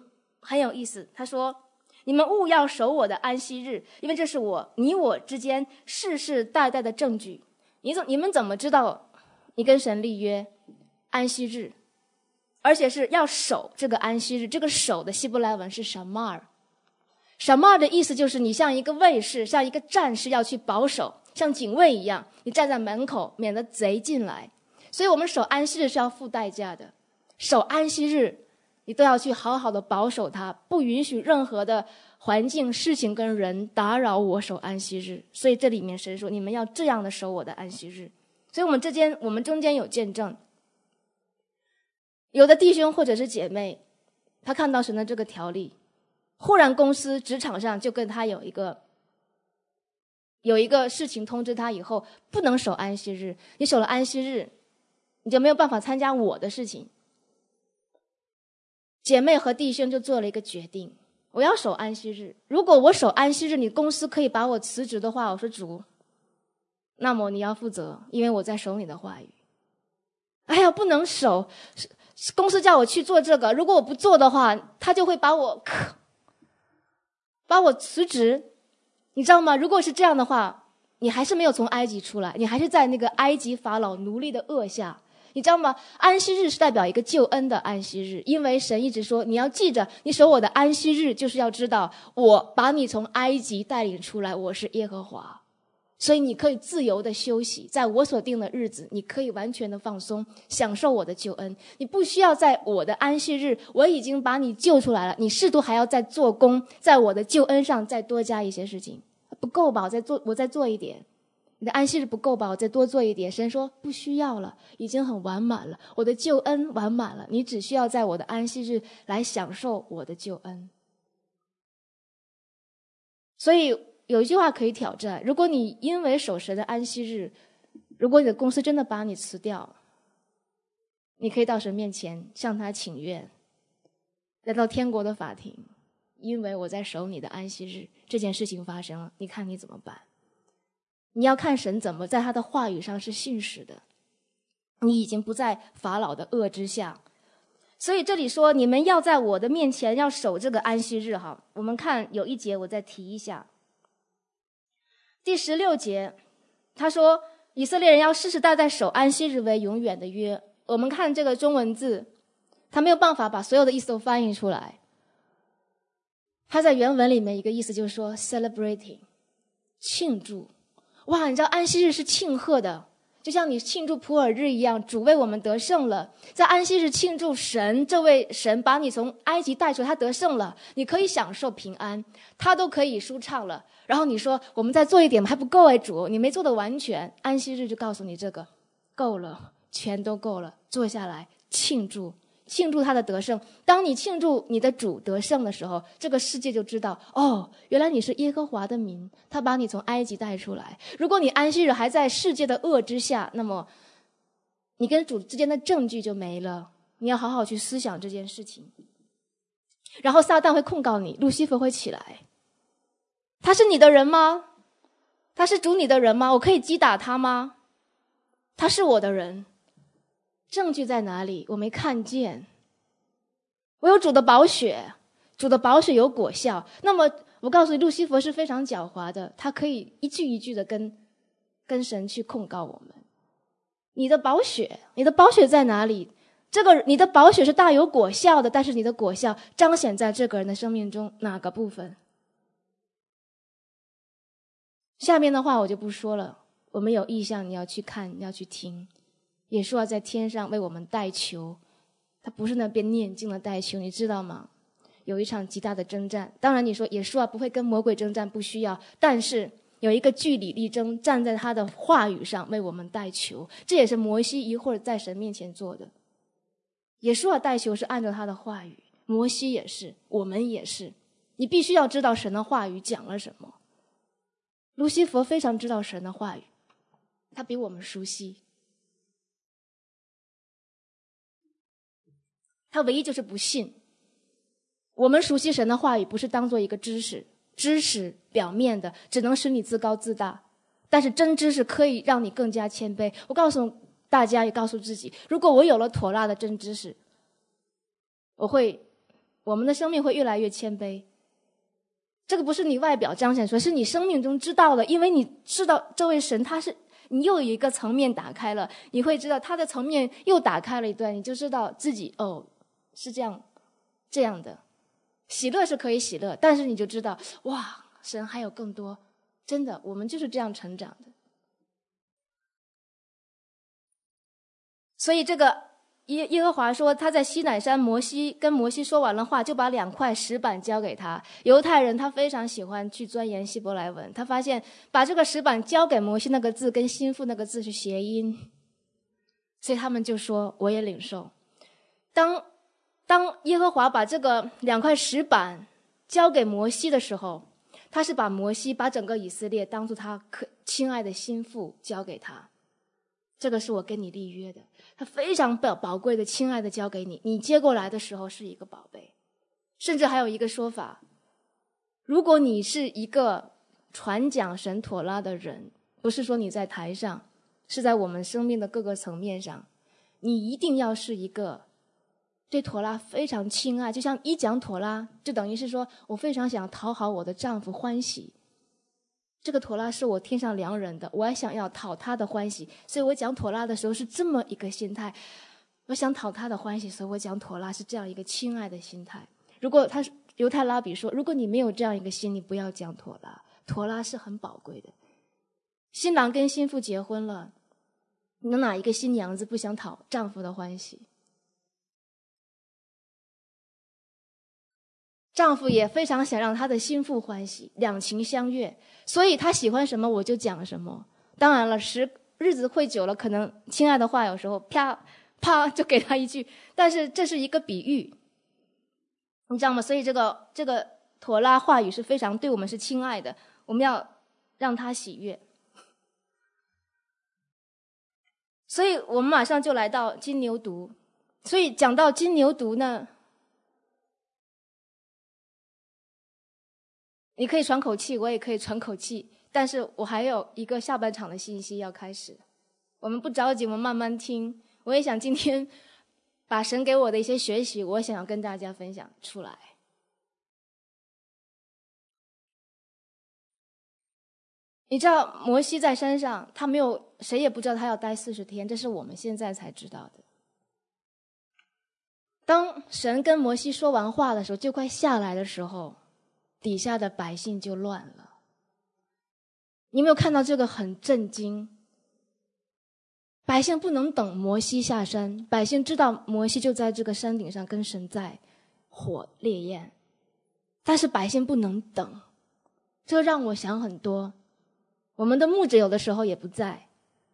很有意思，他说你们务要守我的安息日，因为这是我你我之间世世代代的证据。你怎你们怎么知道你跟神立约安息日，而且是要守这个安息日？这个守的希伯来文是 shamar， shamar 的意思就是你像一个卫士，像一个战士要去保守，像警卫一样，你站在门口免得贼进来。所以我们守安息日是要付代价的，守安息日你都要去好好的保守它，不允许任何的环境事情跟人打扰我守安息日。所以这里面神说你们要这样的守我的安息日。所以我们之间我们中间有见证，有的弟兄或者是姐妹，他看到神的这个条例，忽然公司职场上就跟他有一个有一个事情通知他以后不能守安息日，你守了安息日你就没有办法参加我的事情。姐妹和弟兄就做了一个决定，我要守安息日，如果我守安息日你公司可以把我辞职的话，我说主，那么你要负责，因为我在守你的话语。哎呀，不能守，公司叫我去做这个，如果我不做的话他就会把我把我辞职，你知道吗？如果是这样的话，你还是没有从埃及出来，你还是在那个埃及法老奴隶的恶下。你知道吗？安息日是代表一个救恩的安息日，因为神一直说你要记着，你守我的安息日就是要知道我把你从埃及带领出来，我是耶和华。所以你可以自由的休息，在我所定的日子你可以完全的放松，享受我的救恩。你不需要在我的安息日，我已经把你救出来了，你试图还要再做工，在我的救恩上再多加一些事情，不够吧，我再做我再做一点。你的安息日不够吧，我再多做一点。神说不需要了，已经很完满了，我的救恩完满了，你只需要在我的安息日来享受我的救恩。所以有一句话可以挑战，如果你因为守神的安息日，如果你的公司真的把你辞掉，你可以到神面前向他请愿，来到天国的法庭，因为我在守你的安息日，这件事情发生了，你看你怎么办？你要看神怎么在他的话语上是信实的，你已经不在法老的恶之下。所以这里说你们要在我的面前要守这个安息日哈。我们看有一节我再提一下，第十六节他说以色列人要世世代代守安息日为永远的约。我们看这个中文字，他没有办法把所有的意思都翻译出来，他在原文里面一个意思就是说 celebrating 庆祝。哇，你知道安息日是庆贺的，就像你庆祝普尔日一样，主为我们得胜了。在安息日庆祝神，这位神把你从埃及带出，他得胜了，你可以享受平安，他都可以舒畅了。然后你说我们再做一点还不够哎，主你没做的完全。安息日就告诉你这个够了，全都够了，坐下来庆祝，庆祝他的得胜。当你庆祝你的主得胜的时候，这个世界就知道，哦，原来你是耶和华的民，他把你从埃及带出来。如果你安息日还在世界的恶之下，那么你跟主之间的证据就没了。你要好好去思想这件事情。然后撒旦会控告你，路西弗会起来，他是你的人吗？他是主你的人吗？我可以击打他吗？他是我的人，证据在哪里？我没看见。我有主的宝血，主的宝血有果效。那么我告诉你，路西弗是非常狡猾的，他可以一句一句的跟跟神去控告我们。你的宝血，你的宝血在哪里？这个你的宝血是大有果效的，但是你的果效彰显在这个人的生命中哪个部分？下面的话我就不说了，我们有意向你要去看，你要去听。耶稣在天上为我们代求，他不是那边念经的代求，你知道吗？有一场极大的征战。当然你说耶稣不会跟魔鬼征战，不需要，但是有一个据理力争，站在他的话语上为我们代求。这也是摩西一会儿在神面前做的。耶稣代求是按照他的话语，摩西也是，我们也是。你必须要知道神的话语讲了什么。路西弗非常知道神的话语，他比我们熟悉，他唯一就是不信。我们熟悉神的话语不是当做一个知识，知识表面的只能使你自高自大，但是真知识可以让你更加谦卑。我告诉大家也告诉自己，如果我有了妥拉的真知识，我会我们的生命会越来越谦卑。这个不是你外表彰显出来，是你生命中知道的，因为你知道这位神他是，你又有一个层面打开了，你会知道他的层面又打开了一段，你就知道自己哦是这样这样的。喜乐是可以喜乐，但是你就知道哇，神还有更多，真的我们就是这样成长的。所以这个耶耶和华说，他在西乃山，摩西跟摩西说完了话，就把两块石板交给他。犹太人他非常喜欢去钻研希伯来文，他发现把这个石板交给摩西那个字跟心腹那个字是谐音，所以他们就说我也领受。当当耶和华把这个两块石板交给摩西的时候，他是把摩西把整个以色列当作他可亲爱的心腹交给他。这个是我跟你立约的，他非常宝宝贵的亲爱的交给你，你接过来的时候是一个宝贝。甚至还有一个说法，如果你是一个传讲神妥拉的人，不是说你在台上，是在我们生命的各个层面上，你一定要是一个对妥拉非常亲爱，就像一讲妥拉就等于是说我非常想讨好我的丈夫欢喜，这个妥拉是我天上良人的，我还想要讨他的欢喜，所以我讲妥拉的时候是这么一个心态，我想讨他的欢喜，所以我讲妥拉是这样一个亲爱的心态。如果他犹太拉比说，如果你没有这样一个心，你不要讲妥拉，妥拉是很宝贵的。新郎跟新妇结婚了，能哪一个新娘子不想讨丈夫的欢喜？丈夫也非常想让他的心腹欢喜，两情相悦，所以他喜欢什么我就讲什么。当然了，时日子会久了，可能亲爱的话有时候啪啪就给他一句，但是这是一个比喻，你知道吗？所以这个这个妥拉话语是非常对我们是亲爱的，我们要让他喜悦。所以我们马上就来到金牛犊。所以讲到金牛犊呢，你可以喘口气，我也可以喘口气，但是我还有一个下半场的信息要开始。我们不着急，我们慢慢听。我也想今天把神给我的一些学习，我想要跟大家分享出来。你知道摩西在山上，他没有，谁也不知道他要待四十天，这是我们现在才知道的。当神跟摩西说完话的时候，就快下来的时候，底下的百姓就乱了。你有没有看到这个很震惊？百姓不能等摩西下山，百姓知道摩西就在这个山顶上跟神在火烈焰，但是百姓不能等，这让我想很多。我们的牧者有的时候也不在，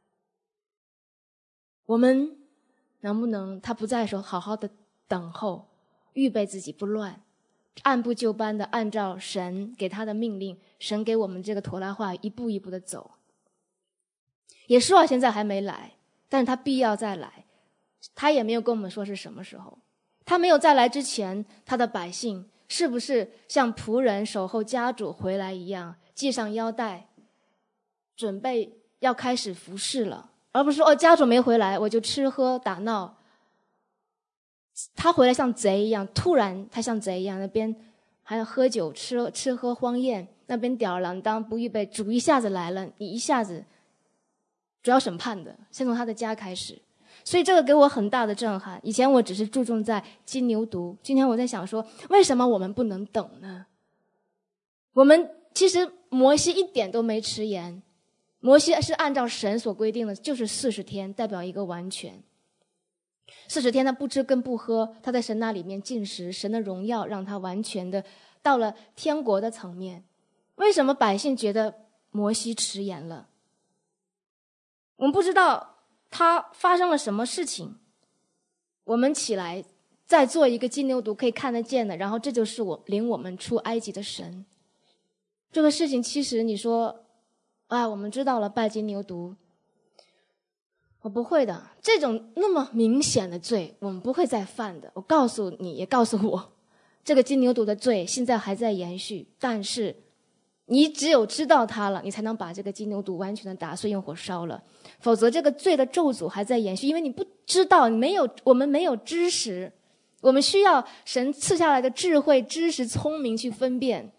我们能不能他不在的时候好好的等候，预备自己不乱，按部就班的按照神给他的命令，神给我们这个妥拉话一步一步的走。耶稣啊现在还没来，但是他必要再来，他也没有跟我们说是什么时候。他没有再来之前，他的百姓是不是像仆人守候家主回来一样，系上腰带，准备要开始服侍了，而不是说哦家主没回来我就吃喝打闹。他回来像贼一样，突然他像贼一样，那边还要喝酒吃吃喝荒宴，那边吊儿郎当不预备，主一下子来了，你一下子主要审判的先从他的家开始。所以这个给我很大的震撼。以前我只是注重在金牛犊，今天我在想说，为什么我们不能等呢？我们其实摩西一点都没迟延，摩西是按照神所规定的，就是四十天，代表一个完全。四十天他不吃跟不喝，他在神那里面进食，神的荣耀让他完全的到了天国的层面。为什么百姓觉得摩西迟延了？我们不知道他发生了什么事情。我们起来再做一个金牛犊可以看得见的，然后这就是我领我们出埃及的神。这个事情其实你说啊，我们知道了拜金牛犊，我不会的，这种那么明显的罪我们不会再犯的。我告诉你也告诉我，这个金牛犊的罪现在还在延续，但是你只有知道它了，你才能把这个金牛犊完全的打碎用火烧了，否则这个罪的咒诅还在延续。因为你不知道，你没有，我们没有知识， 我们需要神赐下来的智慧、知识、聪明去分辨。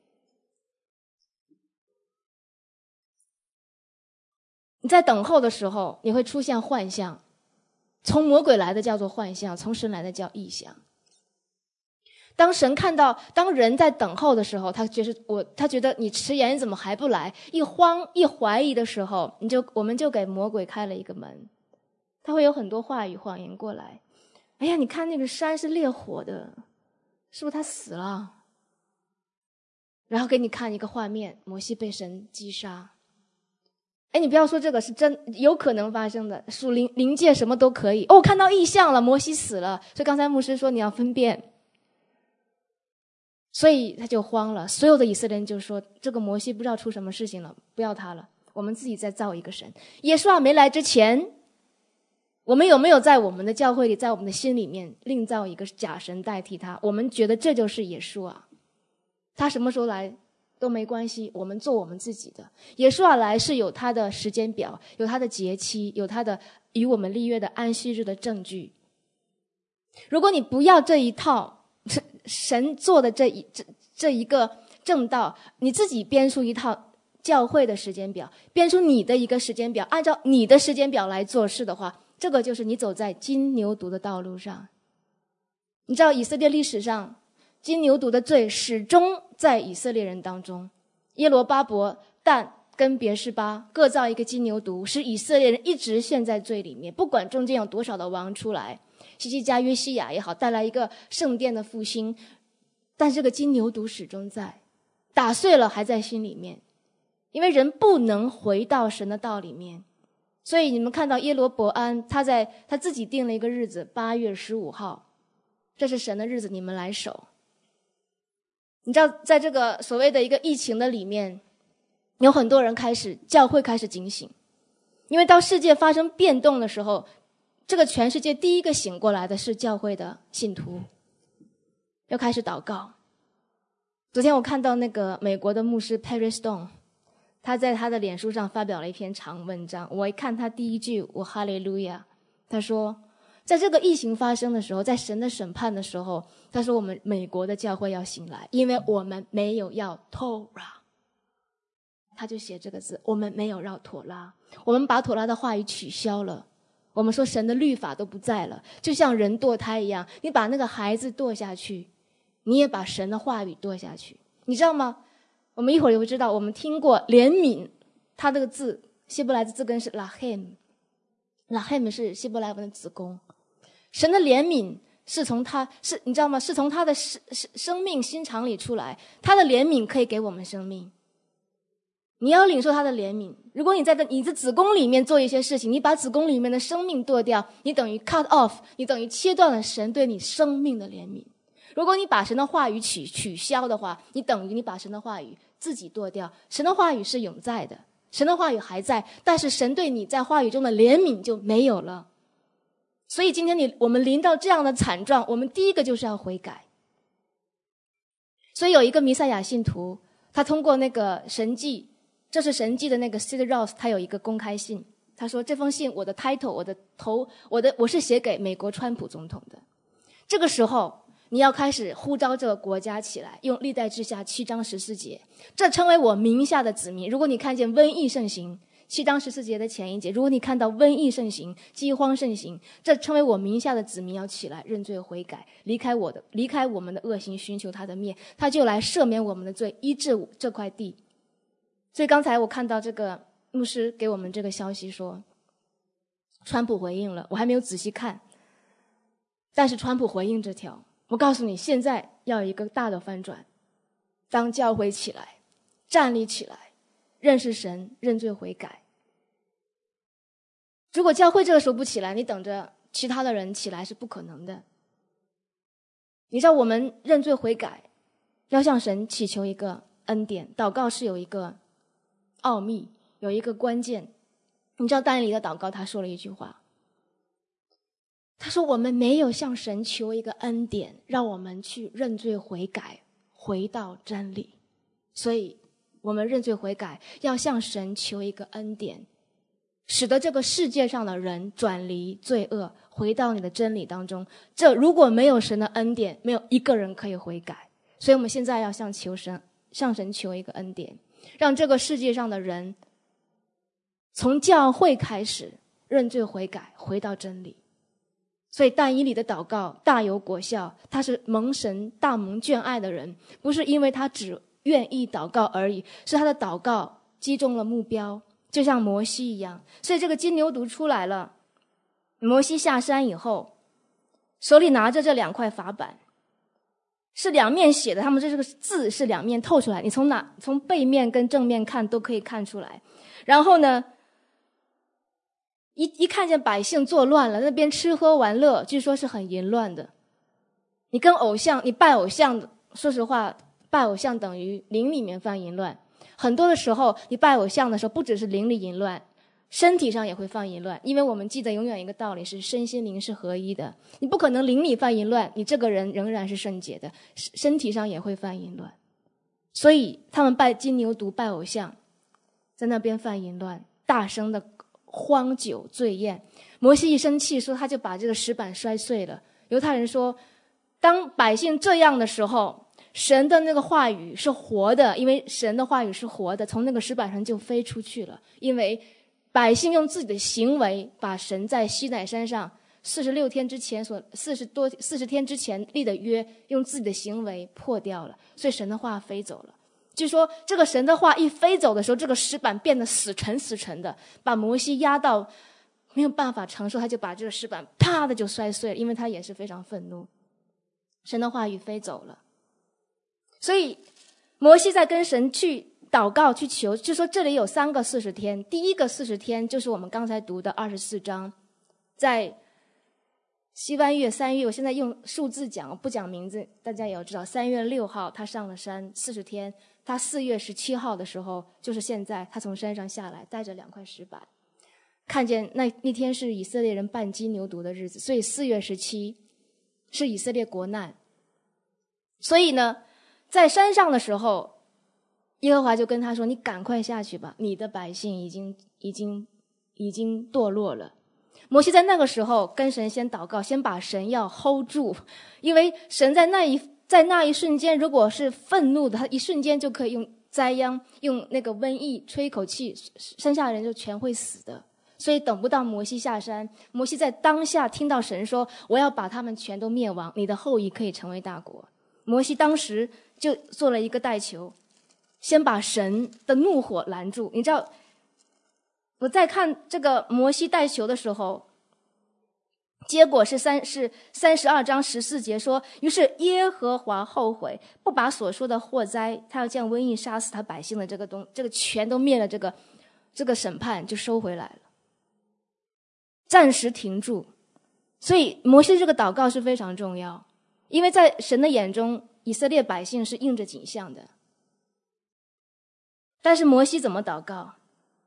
你在等候的时候，你会出现幻象，从魔鬼来的叫做幻象，从神来的叫异象。当神看到，当人在等候的时候，他觉得我，他觉得你迟延，你怎么还不来？一慌一怀疑的时候，你就我们就给魔鬼开了一个门，他会有很多话语谎言过来。哎呀，你看那个山是烈火的，是不是他死了？然后给你看一个画面，摩西被神击杀。哎，你不要说这个是真有可能发生的，属灵灵界什么都可以。哦，看到异象了，摩西死了。所以刚才牧师说你要分辨，所以他就慌了。所有的以色列人就说，这个摩西不知道出什么事情了，不要他了，我们自己再造一个神。耶稣啊没来之前，我们有没有在我们的教会里，在我们的心里面另造一个假神代替他？我们觉得这就是耶稣啊，他什么时候来都没关系，我们做我们自己的。耶稣啊来是有他的时间表，有他的节期，有他的与我们立约的安息日的证据。如果你不要这一套神做的这一这这一个正道，你自己编出一套教会的时间表，编出你的一个时间表，按照你的时间表来做事的话，这个就是你走在金牛犊的道路上。你知道以色列历史上金牛犊的罪始终在以色列人当中，耶罗巴伯、但跟别是巴各造一个金牛犊，使以色列人一直陷在罪里面。不管中间有多少的王出来，希西家、约西亚也好，带来一个圣殿的复兴，但这个金牛犊始终在，打碎了还在心里面，因为人不能回到神的道里面。所以你们看到耶罗伯安，他在他自己定了一个日子，八月十五号，这是神的日子，你们来守。你知道在这个所谓的一个疫情的里面，有很多人开始教会开始警醒，因为到世界发生变动的时候，这个全世界第一个醒过来的是教会的信徒，要开始祷告。昨天我看到那个美国的牧师 Perry Stone， 他在他的脸书上发表了一篇长文章，我一看他第一句，我哈利路亚，他说在这个疫情发生的时候，在神的审判的时候，他说我们美国的教会要醒来，因为我们没有要 Torah， 他就写这个字，我们没有要妥拉，我们把妥拉的话语取消了，我们说神的律法都不在了，就像人堕胎一样，你把那个孩子堕下去，你也把神的话语堕下去。你知道吗？我们一会儿也会知道，我们听过怜悯，它这个字希伯来的字根是 lahem， lahem 是希伯来文的子宫。神的怜悯是从他是你知道吗？是从他的生生命心肠里出来，他的怜悯可以给我们生命。你要领受他的怜悯。如果你在你的子宫里面做一些事情，你把子宫里面的生命剁掉，你等于 cut off， 你等于切断了神对你生命的怜悯。如果你把神的话语取取消的话，你等于你把神的话语自己剁掉。神的话语是永在的，神的话语还在，但是神对你在话语中的怜悯就没有了。所以今天你我们临到这样的惨状，我们第一个就是要悔改。所以有一个弥赛亚信徒，他通过那个神迹，这是神迹的那个 Sid Roth， 他有一个公开信，他说这封信我的 title， 我的头，我的我是写给美国川普总统的。这个时候你要开始呼召这个国家起来，用历代志下七章十四节，这称为我名下的子民。如果你看见瘟疫盛行，七章十四节的前一节，如果你看到瘟疫盛行、饥荒盛行，这称为我名下的子民要起来认罪悔改，离开我的离开我们的恶行，寻求他的面，他就来赦免我们的罪，医治这块地。所以刚才我看到这个牧师给我们这个消息说，川普回应了，我还没有仔细看，但是川普回应这条，我告诉你，现在要有一个大的翻转，当教会起来，站立起来，认识神，认罪悔改。如果教会这个时候不起来，你等着其他的人起来是不可能的。你知道我们认罪悔改要向神祈求一个恩典，祷告是有一个奥秘，有一个关键。你知道但以理的祷告他说了一句话，他说我们没有向神求一个恩典让我们去认罪悔改回到真理，所以我们认罪悔改要向神求一个恩典， 使得这个世界上的人转离罪恶，回到你的真理当中。这如果没有神的恩典，没有一个人可以悔改。所以我们现在要向求神，向神求一个恩典，让这个世界上的人从教会开始认罪悔改，回到真理。所以但以理的祷告大有果效，他是蒙神大蒙眷爱的人，不是因为他只愿意祷告而已，是他的祷告击中了目标，就像摩西一样。所以这个金牛犊出来了，摩西下山以后，手里拿着这两块法板，是两面写的，他们这个字是两面透出来，你从哪从背面跟正面看都可以看出来。然后呢，一一看见百姓作乱了，那边吃喝玩乐，据说是很淫乱的。你跟偶像，你拜偶像，说实话，拜偶像等于灵里面犯淫乱。很多的时候，你拜偶像的时候，不只是灵里淫乱，身体上也会犯淫乱。因为我们记得永远一个道理是身心灵是合一的，你不可能灵里犯淫乱，你这个人仍然是圣洁的，身体上也会犯淫乱。所以他们拜金牛犊拜偶像，在那边犯淫乱，大声的荒酒醉宴。摩西一生气说，他就把这个石板摔碎了。犹太人说，当百姓这样的时候，神的那个话语是活的，因为神的话语是活的，从那个石板上就飞出去了。因为百姓用自己的行为把神在西乃山上四十六天之前所四十多四十天之前立的约，用自己的行为破掉了，所以神的话飞走了。据说这个神的话一飞走的时候，这个石板变得死沉死沉的，把摩西压到没有办法承受，他就把这个石板啪的就摔碎了，因为他也是非常愤怒。神的话语飞走了，所以摩西在跟神去祷告去求，就说这里有三个四十天。第一个四十天就是我们刚才读的二十四章，在西湾月三月，我现在用数字讲，我不讲名字，大家也要知道。三月六号他上了山四十天，他四月十七号的时候，就是现在，他从山上下来，带着两块石板，看见那那天是以色列人拜金牛犊的日子，所以四月十七是以色列国难。所以呢，在山上的时候，耶和华就跟他说：“你赶快下去吧，你的百姓已经已经已经堕落了。”摩西在那个时候跟神先祷告，先把神要 hold 住，因为神在那一在那一瞬间，如果是愤怒的，他一瞬间就可以用灾殃，用那个瘟疫吹一口气，山下的人就全会死的。所以等不到摩西下山，摩西在当下听到神说：“我要把他们全都灭亡，你的后裔可以成为大国。”摩西当时就做了一个代求，先把神的怒火拦住。你知道，我在看这个摩西代求的时候，结果是三是三十二章十四节说，于是耶和华后悔，不把所说的祸灾，他要将瘟疫杀死他百姓的这个东这个全都灭了，这个这个审判就收回来了，暂时停住。所以摩西这个祷告是非常重要，因为在神的眼中，以色列百姓是应着景象的。但是摩西怎么祷告？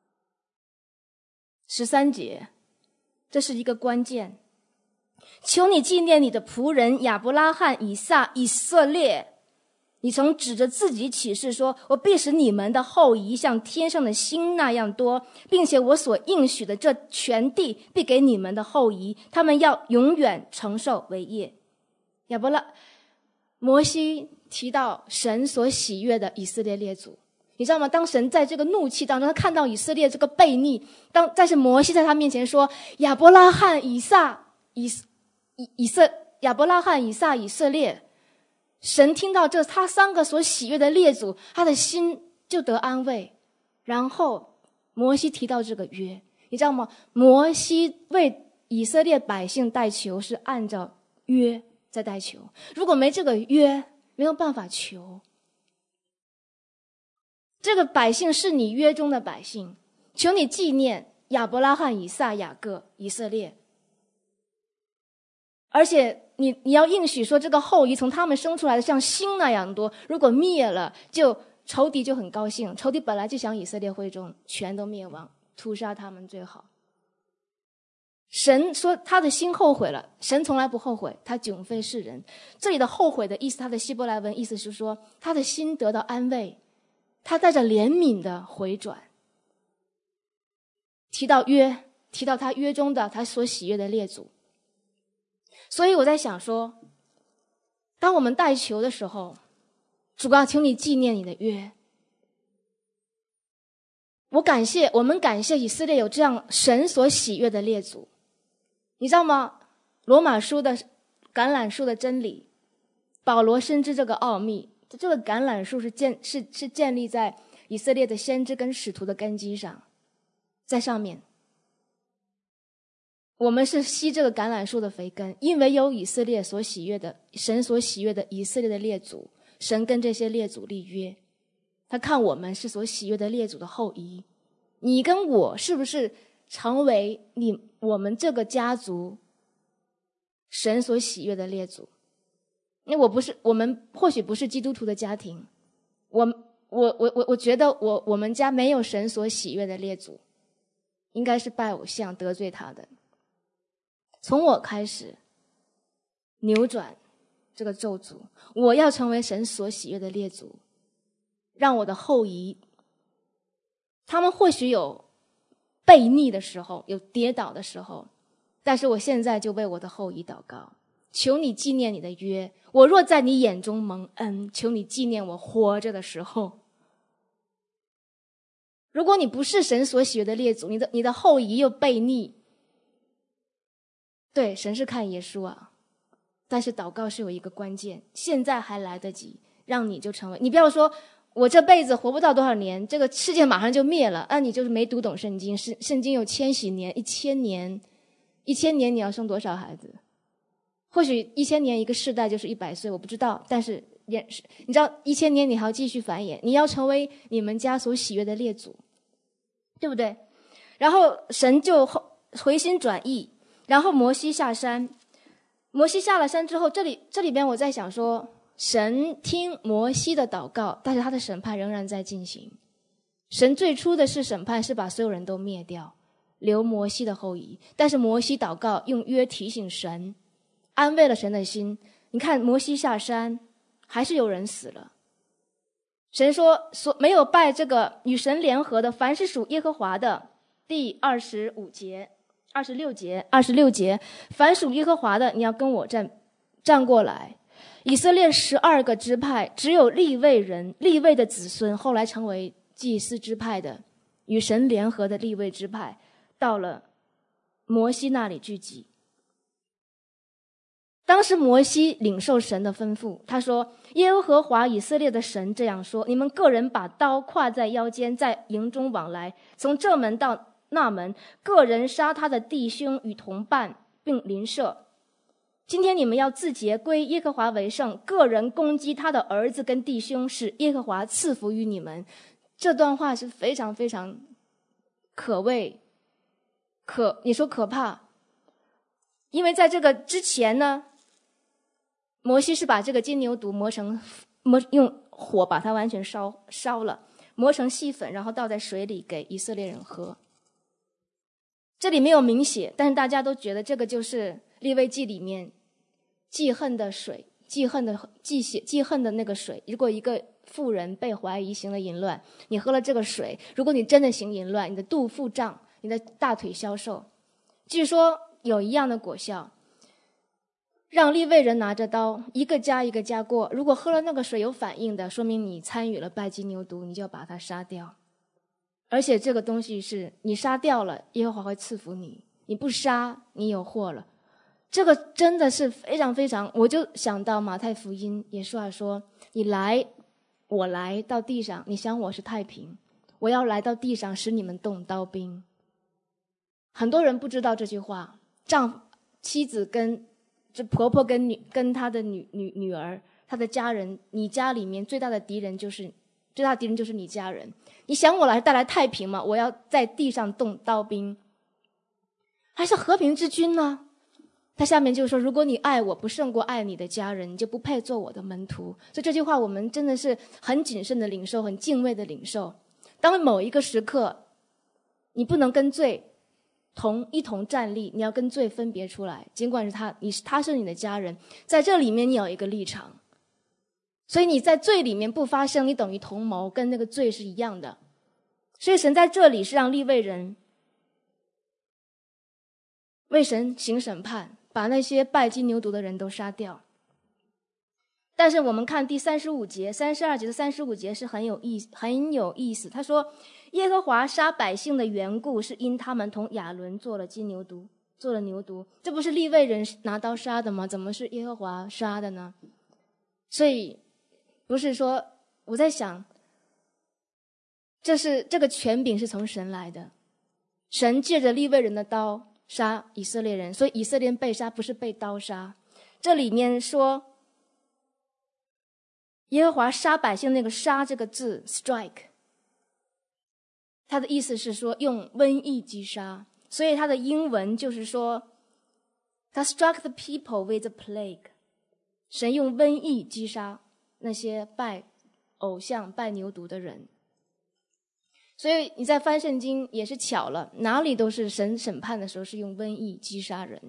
十三节，这是一个关键。求你纪念你的仆人亚伯拉罕、以撒、以色列，你曾指着自己起誓说，我必使你们的后裔像天上的星那样多，并且我所应许的这全地必给你们的后裔，他们要永远承受为业。亚伯拉摩西提到神所喜悦的以色列列祖，你知道吗？当神在这个怒气当中，他看到以色列这个悖逆，当但是摩西在他面前说亚伯拉罕、以撒、以以以色亚伯拉罕、以撒、以色列，神听到这他三个所喜悦的列祖，他的心就得安慰。然后摩西提到这个约，你知道吗？摩西为以色列百姓代求是按照约在代求，如果没这个约，没有办法求。这个百姓是你约中的百姓，求你纪念亚伯拉罕、以撒、雅各、以色列，而且你你要应许说，这个后裔从他们生出来的像星那样多，如果灭了，就仇敌就很高兴，仇敌本来就想以色列会众全都灭亡，屠杀他们最好。神说他的心后悔了，神从来不后悔，他迥非世人。这里的后悔的意思，他的希伯来文意思是说，他的心得到安慰，他带着怜悯的回转， 提到约，提到他约中的他所喜悦的列祖。所以我在想说，当我们代求的时候，主啊，求你纪念你的约。我感谢，我们感谢以色列有这样神所喜悦的列祖。你知道吗？罗马书的橄榄树的真理，保罗深知这个奥秘。这个橄榄树是建是是建立在以色列的先知跟使徒的根基上，在上面。我们是吸这个橄榄树的肥根，因为有以色列所喜悦的神所喜悦的以色列的列祖，神跟这些列祖立约。他看我们是所喜悦的列祖的后裔，你跟我是不是成为你我们这个家族神所喜悦的列祖？那我不是，我们或许不是基督徒的家庭，我我我我我觉得我我们家没有神所喜悦的列祖，应该是拜偶像得罪他的。从我开始扭转这个咒诅，我要成为神所喜悦的列祖，让我的后裔，他们或许有悖逆的时候，有跌倒的时候，但是我现在就为我的后裔祷告，求你纪念你的约。我若在你眼中蒙恩，求你纪念我活着的时候。如果你不是神所喜悦的列祖，你的你的后裔又悖逆，对，神是看耶稣啊，但是祷告是有一个关键，现在还来得及，让你就成为。你不要说我这辈子活不到多少年，这个世界马上就灭了，那你就是没读懂圣经。是圣经有千禧年、一千年，一千年你要生多少孩子？或许一千年一个世代就是一百岁，我不知道。但是也是，你知道一千年你还要继续繁衍，你要成为你们家所喜悦的列祖，对不对？然后神就回心转意，然后摩西下山。摩西下了山之后，这里这里边我在想说，神听摩西的祷告，但是他的审判仍然在进行。神最初的是审判，是把所有人都灭掉，留摩西的后裔。但是摩西祷告，用约提醒神，安慰了神的心。你看摩西下山，还是有人死了。神说，所没有拜这个与神联合的，凡是属耶和华的，第二十五节、二十六节、二十六节，凡属耶和华的，你要跟我站站过来。以色列十二个支派，只有利未人，利未的子孙，后来成为祭司支派的，与神联合的利未支派，到了摩西那里聚集。当时摩西领受神的吩咐，他说，耶和华以色列的神这样说，你们个人把刀挎在腰间，在营中往来，从这门到那门，个人杀他的弟兄与同伴，并邻舍。今天你们要自洁，归耶和华为圣，个人攻击他的儿子跟弟兄，使耶和华赐福于你们。这段话是非常非常可畏，可你说可怕，因为在这个之前呢，摩西是把这个金牛犊磨成磨用火把它完全烧烧了，磨成细粉，然后倒在水里给以色列人喝。这里没有明写，但是大家都觉得这个就是利未记里面记恨的水，记恨的记血记恨的那个水。如果一个妇人被怀疑行了淫乱，你喝了这个水，如果你真的行淫乱，你的肚腹胀，你的大腿消瘦，据说有一样的果效。让利未人拿着刀一个家一个家过，如果喝了那个水有反应的，说明你参与了拜金牛犊，你就要把它杀掉。而且这个东西是你杀掉了，耶和华会赐福你，你不杀你有祸了。这个真的是非常非常，我就想到马太福音，耶稣说，你来我来到地上，你想我是太平，我要来到地上使你们动刀兵。很多人不知道这句话，丈妻子跟这婆婆跟女跟她的女女女儿，她的家人，你家里面最大的敌人就是最大的敌人就是你家人。你想我来带来太平吗？我要在地上动刀兵，还是和平之君呢？他下面就说，如果你爱我不胜过爱你的家人，你就不配做我的门徒。所以这句话我们真的是很谨慎的领受，很敬畏的领受。当某一个时刻你不能跟罪同一同站立，你要跟罪分别出来，尽管是他你是他是你的家人，在这里面你有一个立场。所以你在罪里面不发声，你等于同谋，跟那个罪是一样的。所以神在这里是让利未人为神行审判，把那些拜金牛犊的人都杀掉。但是我们看第三十五节、三十二节的三十五节是很有意很有意思。他说，耶和华杀百姓的缘故，是因他们同亚伦做了金牛犊，做了牛犊。这不是利未人拿刀杀的吗？怎么是耶和华杀的呢？所以不是说，我在想，这是这个权柄是从神来的，神借着利未人的刀杀以色列人，所以以色列人被杀不是被刀杀。这里面说耶和华杀百姓，那个杀这个字 strike， 它的意思是说用瘟疫击杀，所以它的英文就是说他 struck the people with a plague， 神用瘟疫击杀那些拜偶像拜牛犊的人。所以你在翻圣经也是巧了，哪里都是神审判的时候是用瘟疫击杀人。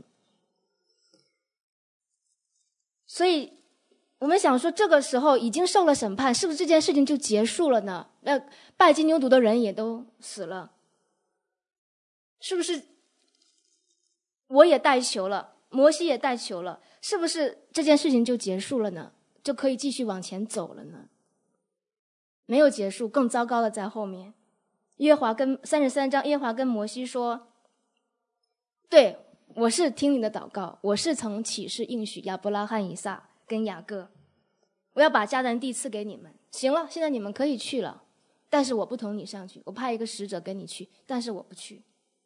所以我们想说，这个时候已经受了审判，是不是这件事情就结束了呢？那拜金牛犊的人也都死了，是不是我也代求了，摩西也代求了，是不是这件事情就结束了呢？就可以继续往前走了呢？没有结束，更糟糕的在后面。耶和华跟三十三章，耶和华跟摩西说，对，我是听你的祷告，我是曾起誓应许亚伯拉罕、以撒跟雅各，我要把迦南地赐给你们。行了，现在你们可以去了，但是我不同你上去，我派一个使者跟你去，但是我不去。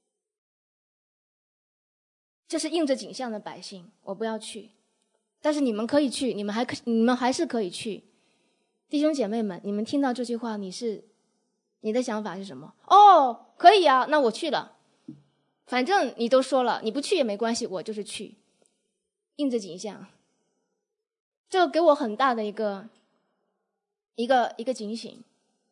这是应着景象的百姓，我不要去，但是你们可以去，你们还可你们还是可以去。弟兄姐妹们，你们听到这句话，你是你的想法是什么？哦，可以啊，那我去了，反正你都说了，你不去也没关系，我就是去，应着景象。这个给我很大的一个一个一个警醒。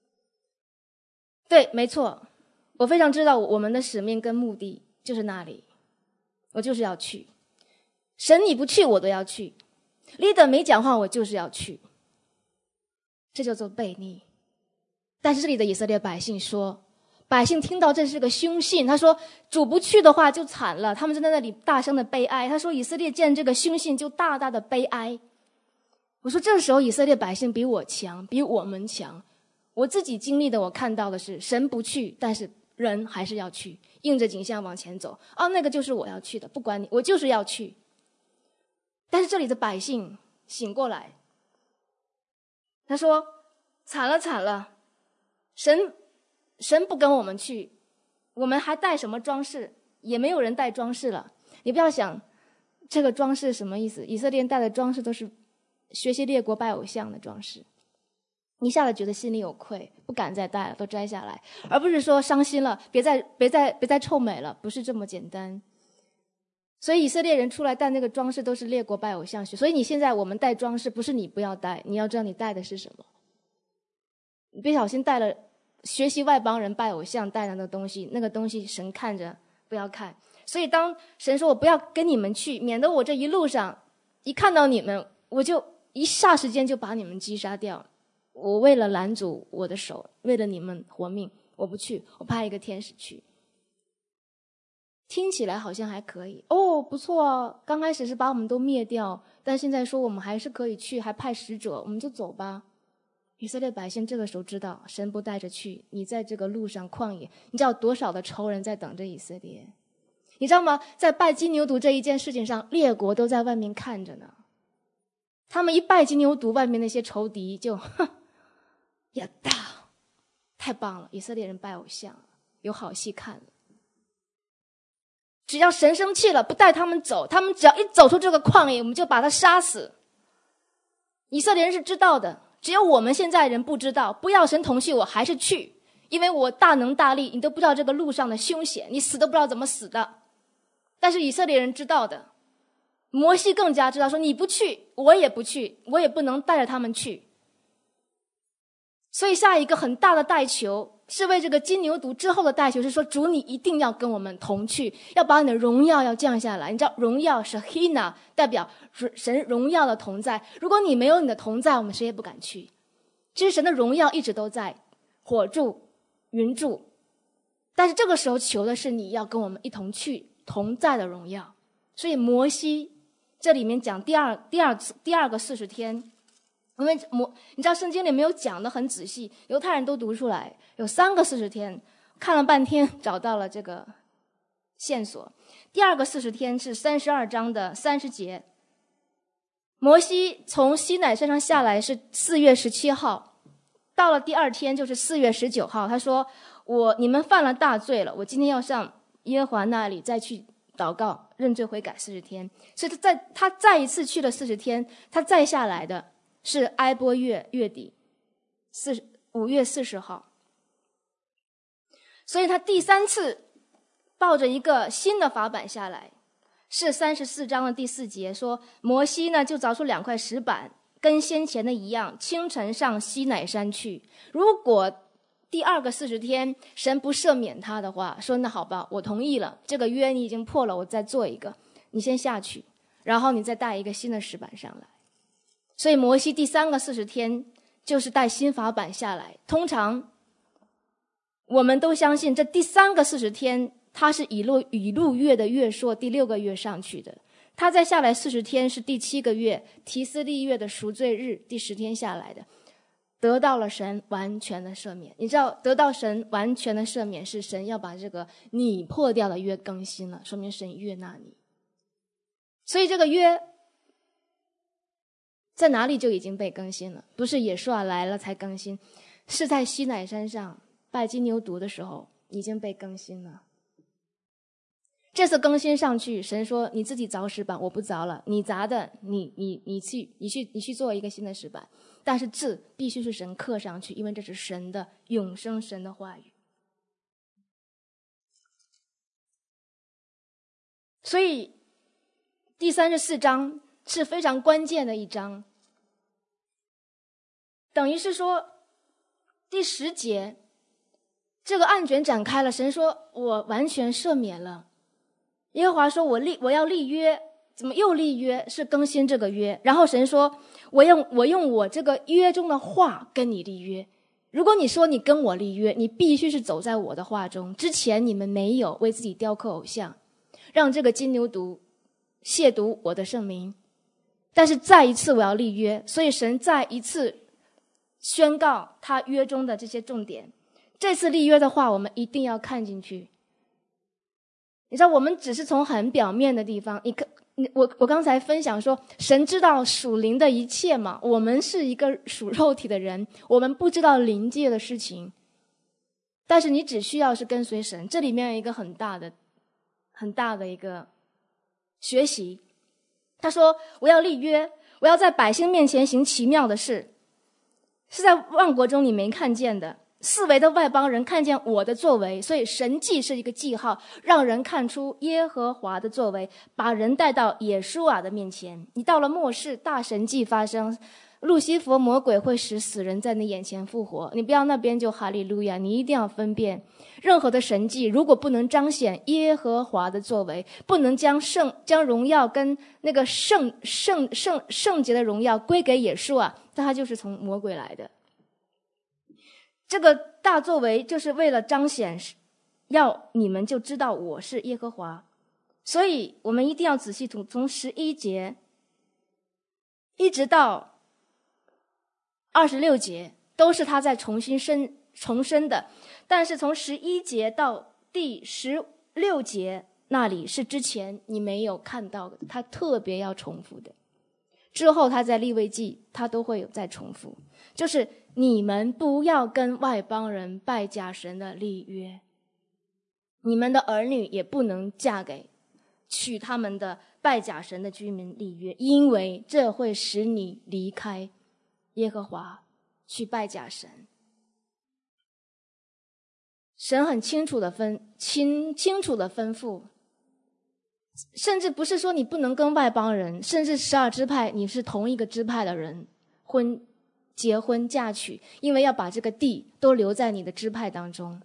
对，没错，我非常知道我们的使命跟目的就是那里，我就是要去。神你不去我都要去， leader 没讲话我就是要去，这叫做悖逆。但是这里的以色列百姓说，百姓听到这是个凶信，他说主不去的话就惨了，他们就在那里大声的悲哀。他说以色列见这个凶信就大大的悲哀。我说这时候以色列百姓比我强，比我们强。我自己经历的，我看到的是神不去，但是人还是要去，应着景象往前走。哦，那个就是我要去的，不管你，我就是要去。但是这里的百姓醒过来，他说惨了惨了，神神不跟我们去，我们还带什么装饰？也没有人带装饰了。你不要想这个装饰什么意思，以色列人带的装饰都是学习列国拜偶像的装饰。一下子觉得心里有愧，不敢再戴了，都摘下来，而不是说伤心了，别再别再别再臭美了，不是这么简单。所以以色列人出来带那个装饰都是列国拜偶像学，所以你现在我们带装饰，不是你不要带，你要知道你带的是什么。你别小心带了学习外邦人拜偶像带的那个东西，那个东西神看着不要看。所以当神说我不要跟你们去，免得我这一路上一看到你们，我就一霎时间就把你们击杀掉。我为了拦阻我的手，为了你们活命，我不去，我派一个天使去。听起来好像还可以哦，不错啊，刚开始是把我们都灭掉，但现在说我们还是可以去，还派使者，我们就走吧。以色列百姓这个时候知道神不带着去，你在这个路上旷野，你知道多少的仇人在等着以色列？你知道吗？在拜金牛犊这一件事情上，列国都在外面看着呢。他们一拜金牛犊，外面那些仇敌就哼呀大，太棒了！以色列人拜偶像，有好戏看了。只要神生气了，不带他们走，他们只要一走出这个旷野，我们就把他杀死。以色列人是知道的，只有我们现在人不知道。不要神同去，我还是去，因为我大能大力，你都不知道这个路上的凶险，你死都不知道怎么死的。但是以色列人知道的，摩西更加知道，说你不去，我也不去，我也不能带着他们去。所以下一个很大的代求是为这个金牛犊之后的代求，是说主你一定要跟我们同去，要把你的荣耀要降下来。你知道荣耀是 Hina， 代表神荣耀的同在。如果你没有你的同在，我们谁也不敢去。其实神的荣耀一直都在，火柱云柱，但是这个时候求的是你要跟我们一同去， 同在的荣耀。所以摩西这里面讲第二第二次第二个四十天，因为摩你知道圣经里没有讲得很仔细，犹太人都读出来有三个四十天，看了半天找到了这个线索。第二个四十天是三十二章的三十节，摩西从西乃山上下来是四月十七号，到了第二天就是四月十九号，他说我你们犯了大罪了，我今天要上耶和华那里再去祷告认罪悔改四十天。所以他再他再一次去了四十天，他再下来的是埃波月月底四五月四十号。所以他第三次抱着一个新的法版下来，是三十四章的第四节，说摩西呢就凿出两块石板，跟先前的一样，清晨上西乃山去。如果第二个四十天神不赦免他的话，说那好吧，我同意了，这个约你已经破了，我再做一个，你先下去，然后你再带一个新的石板上来。所以摩西第三个四十天就是带新法版下来。通常我们都相信这第三个四十天他是以路以路月的月朔第六个月上去的，他再下来四十天是第七个月提斯利月的赎罪日第十天下来的，得到了神完全的赦免。你知道得到神完全的赦免是神要把这个你破掉的约更新了，说明神悦纳你。所以这个约在哪里就已经被更新了，不是耶稣啊来了才更新，是在西乃山上拜金牛犊的时候已经被更新了。这次更新上去，神说你自己凿石板，我不凿了，你砸的你你你去你去你去做一个新的石板，但是字必须是神刻上去，因为这是神的永生，神的话语。所以第三十四章是非常关键的一章，等于是说第十节这个案卷展开了，神说我完全赦免了。耶和华说我立我要立约，怎么又立约？是更新这个约。然后神说我用我用我这个约中的话跟你立约。如果你说你跟我立约，你必须是走在我的话中。之前你们没有为自己雕刻偶像，让这个金牛犊亵渎我的圣名，但是再一次我要立约。所以神再一次宣告他约中的这些重点。这次立约的话我们一定要看进去。你知道我们只是从很表面的地方，你我我刚才分享说神知道属灵的一切嘛，我们是一个属肉体的人，我们不知道灵界的事情，但是你只需要是跟随神。这里面有一个很大的很大的一个学习。他说我要立约，我要在百姓面前行奇妙的事，是在万国中你没看见的，四围的外邦人看见我的作为。所以神迹是一个记号，让人看出耶和华的作为，把人带到耶稣啊的面前。你到了末世，大神迹发生，路西弗魔鬼会使死人在你眼前复活，你不要那边就哈利路亚，你一定要分辨任何的神迹如果不能彰显耶和华的作为，不能将圣将荣耀跟那个圣圣圣圣洁的荣耀归给耶稣啊，那他就是从魔鬼来的。这个大作为就是为了彰显，要你们就知道我是耶和华。所以我们一定要仔细从从十一节一直到二十六节都是他在重新生重生的，但是从十一节到第十六节那里是之前你没有看到的，他特别要重复的。之后他在利未记他都会有再重复，就是你们不要跟外邦人拜假神的立约，你们的儿女也不能嫁给娶他们的拜假神的居民立约，因为这会使你离开耶和华去拜假神。神很清楚的分清清楚的吩咐，甚至不是说你不能跟外邦人，甚至十二支派你是同一个支派的人婚结婚嫁娶，因为要把这个地都留在你的支派当中。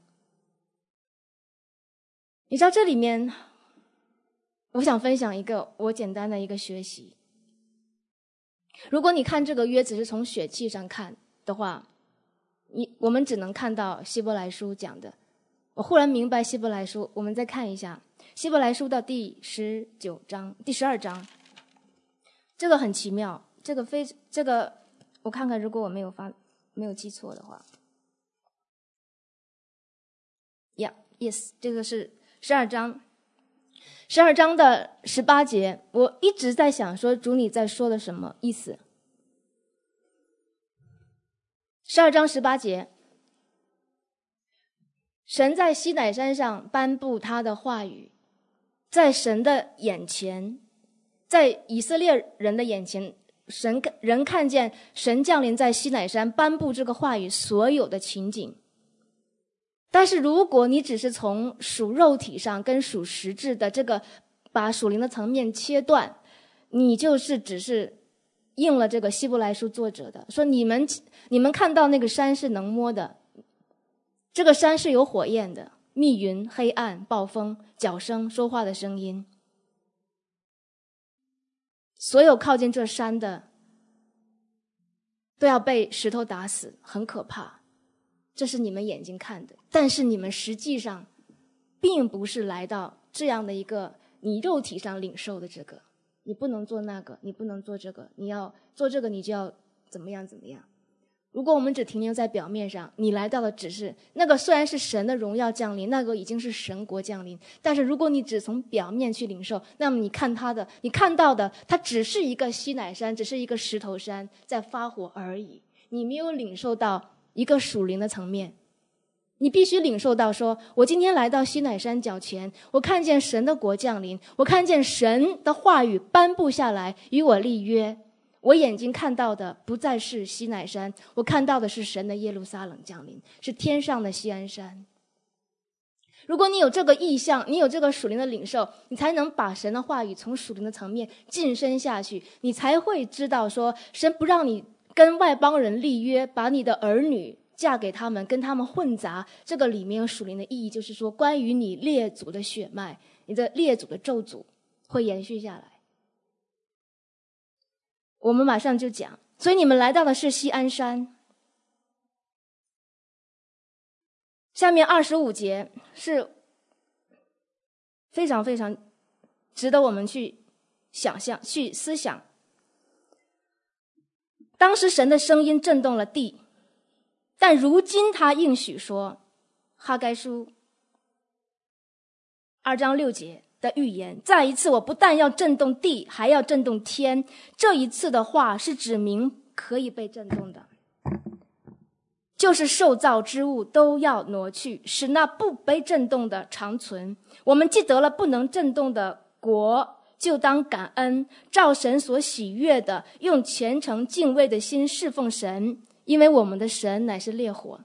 你知道这里面我想分享一个我简单的一个学习。如果你看这个约只是从血气上看的话，你我们只能看到希伯来书讲的。我忽然明白希伯来书，我们再看一下希伯来书的第十九章第十二章，这个很奇妙，这个非这个我看看，如果我没有发没有记错的话 ，Yeah yes， 这个是十二章，十二章的十八节，我一直在想说主你在说的什么意思？十二章十八节，神在西乃山上颁布他的话语，在神的眼前，在以色列人的眼前，神人看见神降临在西乃山颁布这个话语所有的情景。但是如果你只是从属肉体上跟属实质的这个把属灵的层面切断，你就是只是应了这个希伯来书作者的说，你们你们看到那个山是能摸的，这个山是有火焰的，密云、黑暗、暴风、脚声、说话的声音，所有靠近这山的都要被石头打死，很可怕。这是你们眼睛看的，但是你们实际上并不是来到这样的一个你肉体上领受的这个，你不能做那个，你不能做这个，你要做这个你就要怎么样怎么样。如果我们只停留在表面上，你来到的只是那个，虽然是神的荣耀降临，那个已经是神国降临，但是如果你只从表面去领受，那么你看他的你看到的它只是一个西乃山，只是一个石头山在发火而已，你没有领受到一个属灵的层面。你必须领受到说，我今天来到西乃山脚前，我看见神的国降临，我看见神的话语颁布下来与我立约，我眼睛看到的不再是西乃山，我看到的是神的耶路撒冷降临，是天上的锡安山。如果你有这个意象，你有这个属灵的领受，你才能把神的话语从属灵的层面晋升下去，你才会知道说，神不让你跟外邦人立约，把你的儿女嫁给他们，跟他们混杂，这个里面有属灵的意义，就是说关于你列祖的血脉，你的列祖的咒诅会延续下来。我们马上就讲，所以你们来到的是锡安山。下面二十五节是非常非常值得我们去想象去思想。当时神的声音震动了地，但如今他应许说，哈该书二章六节的预言，再一次我不但要震动地，还要震动天。这一次的话是指明可以被震动的，就是受造之物都要挪去，使那不被震动的长存。我们既得了不能震动的国，就当感恩，照神所喜悦的，用虔诚敬畏的心侍奉神，因为我们的神乃是烈火。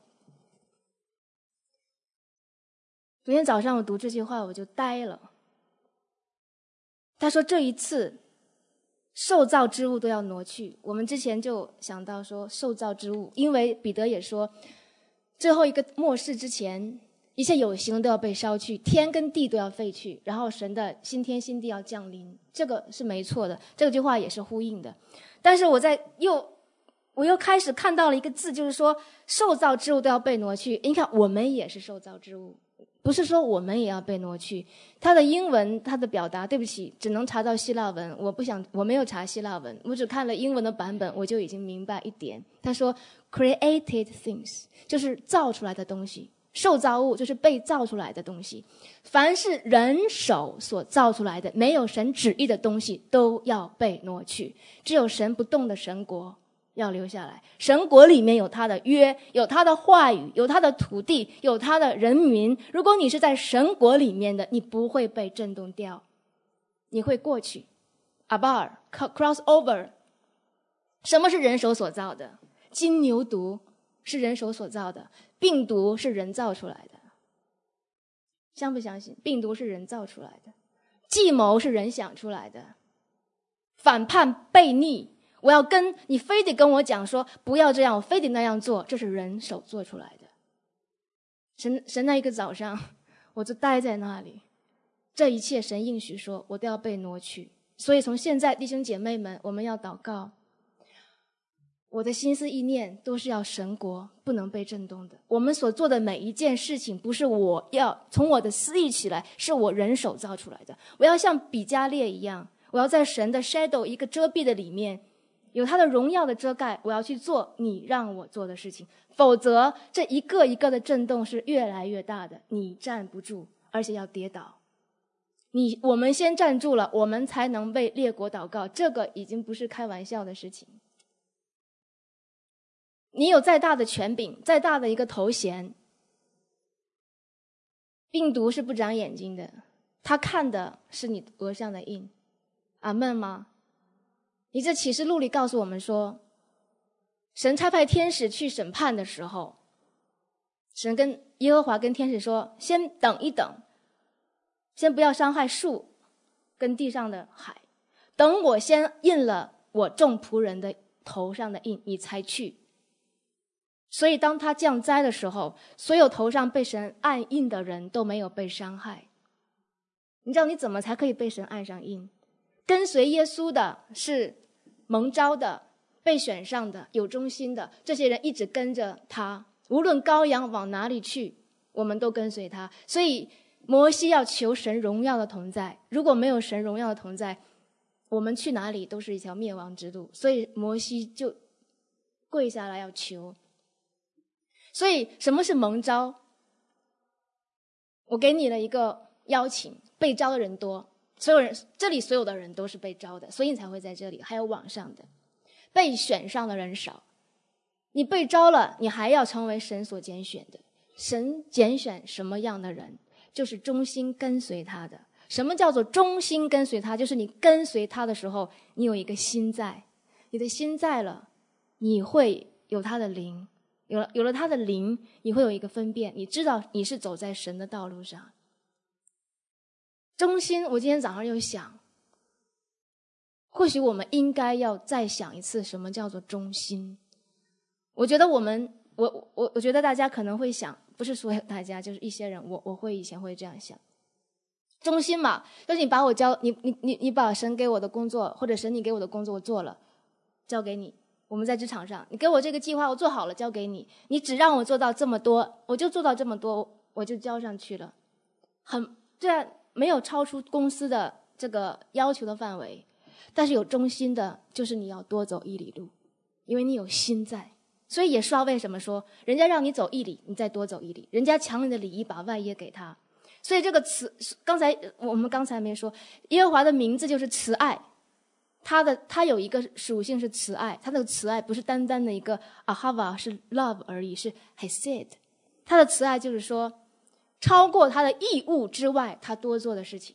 昨天早上我读这句话我就呆了。他说这一次受造之物都要挪去，我们之前就想到说受造之物，因为彼得也说最后一个末世之前，一切有形都要被烧去，天跟地都要废去，然后神的新天新地要降临，这个是没错的，这句话也是呼应的。但是我在又我又开始看到了一个字，就是说受造之物都要被挪去。你看我们也是受造之物，不是说我们也要被挪去。它的英文它的表达，对不起，只能查到希腊文，我不想我没有查希腊文，我只看了英文的版本，我就已经明白一点。他说 created things 就是造出来的东西，受造物就是被造出来的东西，凡是人手所造出来的没有神旨意的东西都要被挪去，只有神不动的神国要留下来。神国里面有他的约，有他的话语，有他的土地，有他的人民。如果你是在神国里面的，你不会被震动掉，你会过去 abar cross over。 什么是人手所造的？金牛犊是人手所造的，病毒是人造出来的，相不相信？病毒是人造出来的，计谋是人想出来的，反叛悖逆，我要跟你非得跟我讲说不要这样，我非得那样做，这是人手做出来的。神神那一个早上我就待在那里，这一切神应许说我都要被挪去。所以从现在弟兄姐妹们，我们要祷告， 我的心思意念都是要神国，不能被震动的。我们所做的每一件事情，不是我要从我的思意起来，是我人手造出来的。我要像比加列一样，我要在神的 shadow 一个遮蔽的里面，有他的荣耀的遮盖，我要去做你让我做的事情。否则这一个一个的震动是越来越大的，你站不住，而且要跌倒。你我们先站住了，我们才能为列国祷告，这个已经不是开玩笑的事情。你有再大的权柄，再大的一个头衔，病毒是不长眼睛的，他看的是你额上的印。阿们吗？你这启示录里告诉我们说，神差派天使去审判的时候，神跟耶和华跟天使说，先等一等，先不要伤害树跟地上的海，等我先印了我众仆人的头上的印，你才去。所以当他降灾的时候，所有头上被神按印的人都没有被伤害。你知道你怎么才可以被神按上印？跟随耶稣的是蒙召的，被选上的，有忠心的，这些人一直跟着他，无论羔羊往哪里去，我们都跟随他。所以摩西要求神荣耀的同在，如果没有神荣耀的同在，我们去哪里都是一条灭亡之路。所以摩西就跪下来要求。所以什么是蒙召？我给你了一个邀请，被召的人多，所有人这里所有的人都是被召的，所以你才会在这里。还有网上的被选上的人少，你被召了，你还要成为神所拣选的。神拣选什么样的人？就是忠心跟随他的。什么叫做忠心跟随他？就是你跟随他的时候，你有一个心在，你的心在了，你会有他的灵，有了有了他的灵，你会有一个分辨，你知道你是走在神的道路上。忠心，我今天早上又想，或许我们应该要再想一次什么叫做忠心。我觉得我们我我我觉得大家可能会想，不是所有大家，就是一些人，我我会以前会这样想。忠心嘛，就是你把我交你你你你把神给我的工作，或者神你给我的工作我做了，交给你。我们在职场上，你给我这个计划我做好了，交给你，你只让我做到这么多，我就做到这么多，我就交上去了。很这样没有超出公司的这个要求的范围，但是有忠心的，就是你要多走一里路，因为你有心在。所以也说为什么说人家让你走一里，你再多走一里，人家抢你的礼仪，把外衣给他。所以这个慈，刚才我们刚才没说，耶和华的名字就是慈爱，他的他有一个属性是慈爱，他的慈爱不是单单的一个 ahava 是 love 而已，是 hesed。他的慈爱就是说，超过他的义务之外，他多做的事情。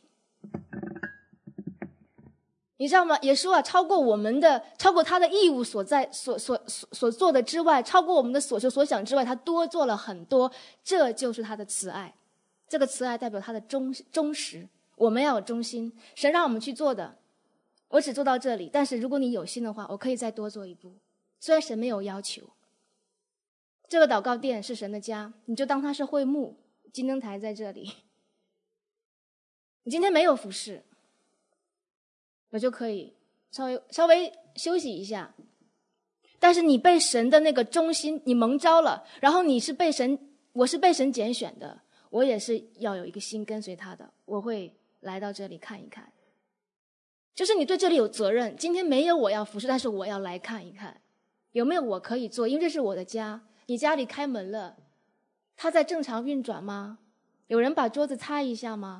你知道吗？耶稣啊，超过我们的，超过他的义务所在所所所所做的之外，超过我们的所求所想之外，他多做了很多，这就是他的慈爱。这个慈爱代表他的忠忠实，我们要有忠心。神让我们去做的，我只做到这里，但是如果你有心的话，我可以再多做一步。虽然神没有要求，这个祷告殿是神的家，你就当它是会幕，金灯台在这里。你今天没有服侍，我就可以稍微稍微休息一下。但是你被神的那个忠心，你蒙召了，然后你是被神，我是被神拣选的，我也是要有一个心跟随他的，我会来到这里看一看。就是你对这里有责任，今天没有我要服侍，但是我要来看一看有没有我可以做，因为这是我的家。你家里开门了，它在正常运转吗？有人把桌子擦一下吗？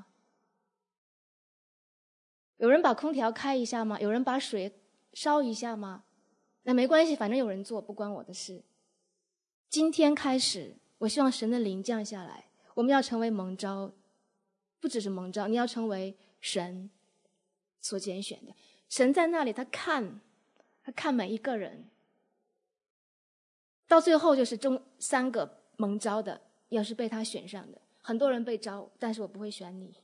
有人把空调开一下吗？有人把水烧一下吗？那没关系，反正有人做，不关我的事。今天开始，我希望神的灵降下来，我们要成为蒙召，不只是蒙召，你要成为神所拣选的。神在那里，他看他看每一个人，到最后就是中三个蒙召的要是被他选上的。很多人被召，但是我不会选你。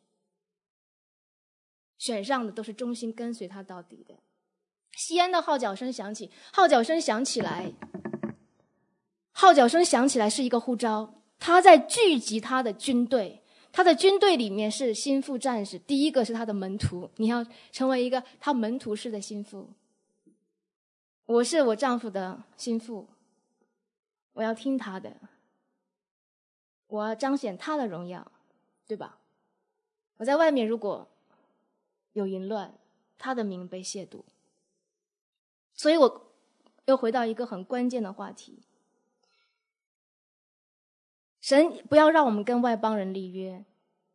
选上的都是忠心跟随他到底的。西安的号角声响起，号角声响起来，号角声响起来是一个呼召，他在聚集他的军队，他的军队里面是心腹战士，第一个是他的门徒，你要成为一个他门徒式的心腹。 我是我丈夫的心腹，我要听他的，我要彰显他的荣耀，对吧？我在外面如果有淫乱，他的名被亵渎。所以我又回到一个很关键的话题，神不要让我们跟外邦人立约，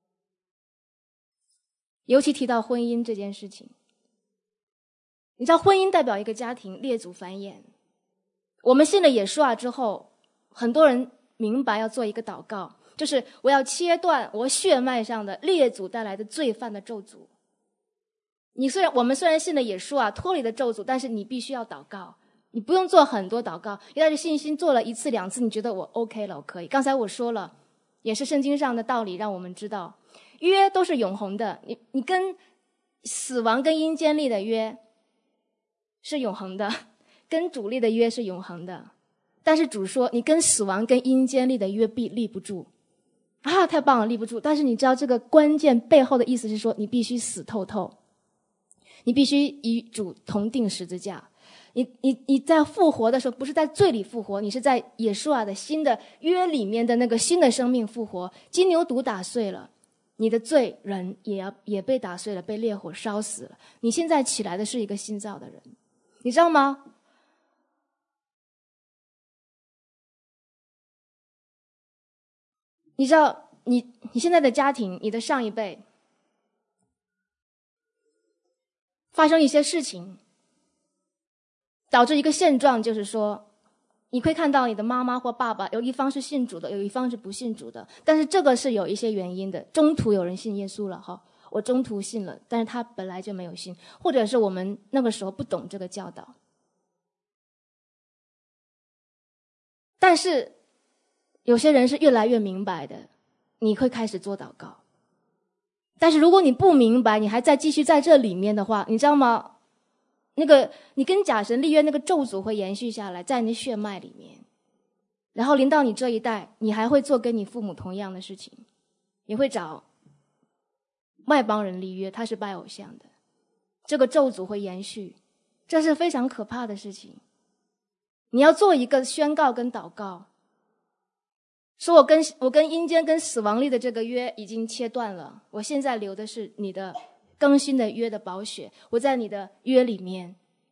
尤其提到婚姻这件事情。你知道婚姻代表一个家庭列祖繁衍，我们信了耶稣啊之后，很多人明白要做一个祷告，就是我要切断我血脉上的列祖带来的罪犯的咒诅。你虽然我们虽然信了耶稣啊，脱离了咒诅，但是你必须要祷告，你不用做很多祷告，你带着信心做了一次两次，你觉得我 OK 了，我可以。刚才我说了，也是圣经上的道理，让我们知道约都是永恒的，你你跟死亡跟阴间力的约是永恒的，跟主力的约是永恒的，但是主说你跟死亡跟阴间力的约必立不住啊，太棒了，立不住。但是你知道这个关键背后的意思是说，你必须死透透，你必须与主同定十字架。你你你在复活的时候，不是在罪里复活，你是在耶稣啊的新的约里面的那个新的生命复活。金牛犊打碎了，你的罪人也要也被打碎了，被烈火烧死了。你现在起来的是一个新造的人，你知道吗？你知道你你现在的家庭，你的上一辈发生一些事情，导致一个现状，就是说你会看到你的妈妈或爸爸有一方是信主的，有一方是不信主的，但是这个是有一些原因的。中途有人信耶稣了哈，我中途信了，但是他本来就没有信，或者是我们那个时候不懂这个教导。但是有些人是越来越明白的，你会开始做祷告。但是如果你不明白，你还在继续在这里面的话，你知道吗？那个你跟假神立约那个咒诅会延续下来，在你血脉里面，然后临到你这一代，你还会做跟你父母同样的事情，你会找外邦人立约，他是拜偶像的，这个咒诅会延续，这是非常可怕的事情。你要做一个宣告跟祷告，说我跟我跟阴间跟死亡力的这个约已经切断了，我现在留的是你的更新的约的宝血，我在你的约里面。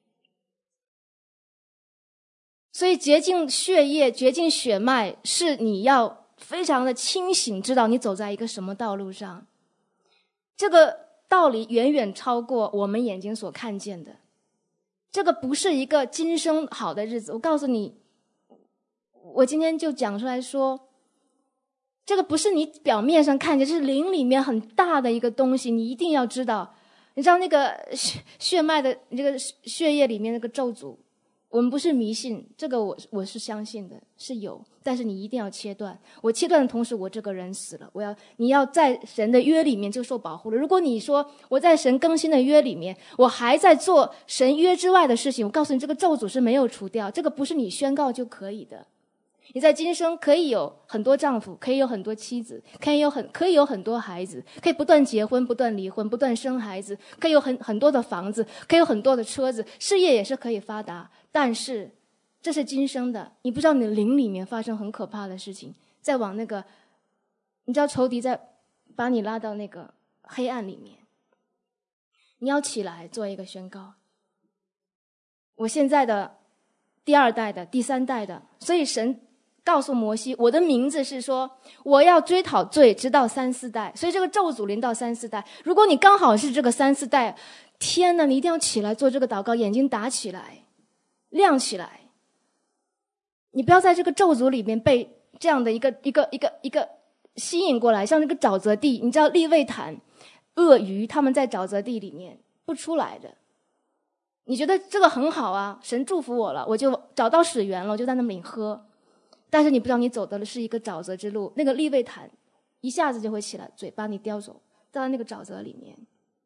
所以洁净血液，洁净血脉，是你要非常的清醒，知道你走在一个什么道路上。这个道理远远超过我们眼睛所看见的，这个不是一个今生好的日子。我告诉你，我今天就讲出来说，这个不是你表面上看见，这是灵里面很大的一个东西，你一定要知道。你知道那个血血脉的这个血液里面那个咒诅，我们不是迷信，这个我我是相信的，是有，但是你一定要切断。我切断的同时，我这个人死了，我要你要在神的约里面就受保护了。如果你说我在神更新的约里面，我还在做神约之外的事情，我告诉你，这个咒诅是没有除掉，这个不是你宣告就可以的。你在今生可以有很多丈夫，可以有很多妻子，可以有很可以有很多孩子，可以不断结婚，不断离婚，不断生孩子，可以有很很多的房子，可以有很多的车子，事业也是可以发达。但是这是今生的，你不知道你的灵里面发生很可怕的事情，再往那个，你知道仇敌在把你拉到那个黑暗里面。你要起来做一个宣告，我现在的第二代的第三代的，所以神告诉摩西，我的名字是说我要追讨罪直到三四代，所以这个咒诅临到三四代。如果你刚好是这个三四代，天哪，你一定要起来做这个祷告，眼睛打起来，亮起来。你不要在这个咒诅里面被这样的一个一个一个一个吸引过来，像这个沼泽地，你知道利未坦鳄鱼他们在沼泽地里面不出来的。你觉得这个很好啊，神祝福我了，我就找到水源了，我就在那里喝。但是你不知道你走的是一个沼泽之路，那个利未坦一下子就会起来，嘴把你叼走，掉到那个沼泽里面。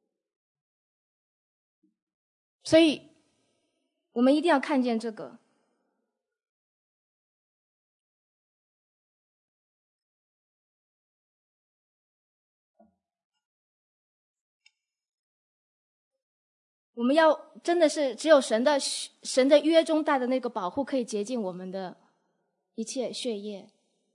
所以我们一定要看见这个。 我们要真的是只有神的神的约中带的那个保护可以洁净我们的一切血液。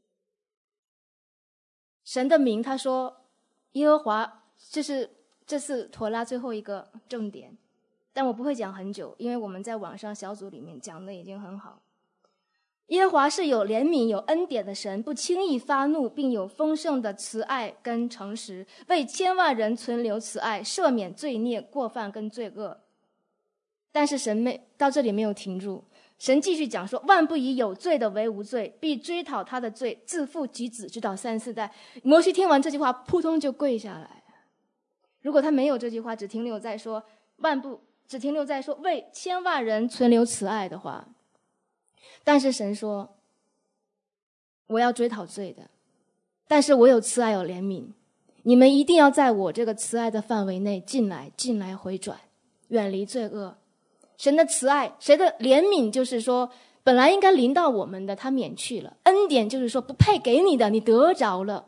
神的名，他说耶和华，这是这是妥拉最后一个重点，但我不会讲很久，因为我们在网上小组里面讲的已经很好。耶和华是有怜悯有恩典的神，不轻易发怒，并有丰盛的慈爱跟诚实，为千万人存留慈爱，赦免罪孽过犯跟罪恶。但是神没到这里没有停住，神继续讲说，万不以有罪的为无罪，必追讨他的罪，自父及子直到三四代。摩西听完这句话扑通就跪下来。如果他没有这句话，只停留在说万不只停留在说为千万人存留慈爱的话，但是神说我要追讨罪的，但是我有慈爱有怜悯，你们一定要在我这个慈爱的范围内进来进来回转，远离罪恶。神的慈爱，神的怜悯，就是说本来应该临到我们的他免去了，恩典就是说不配给你的你得着了。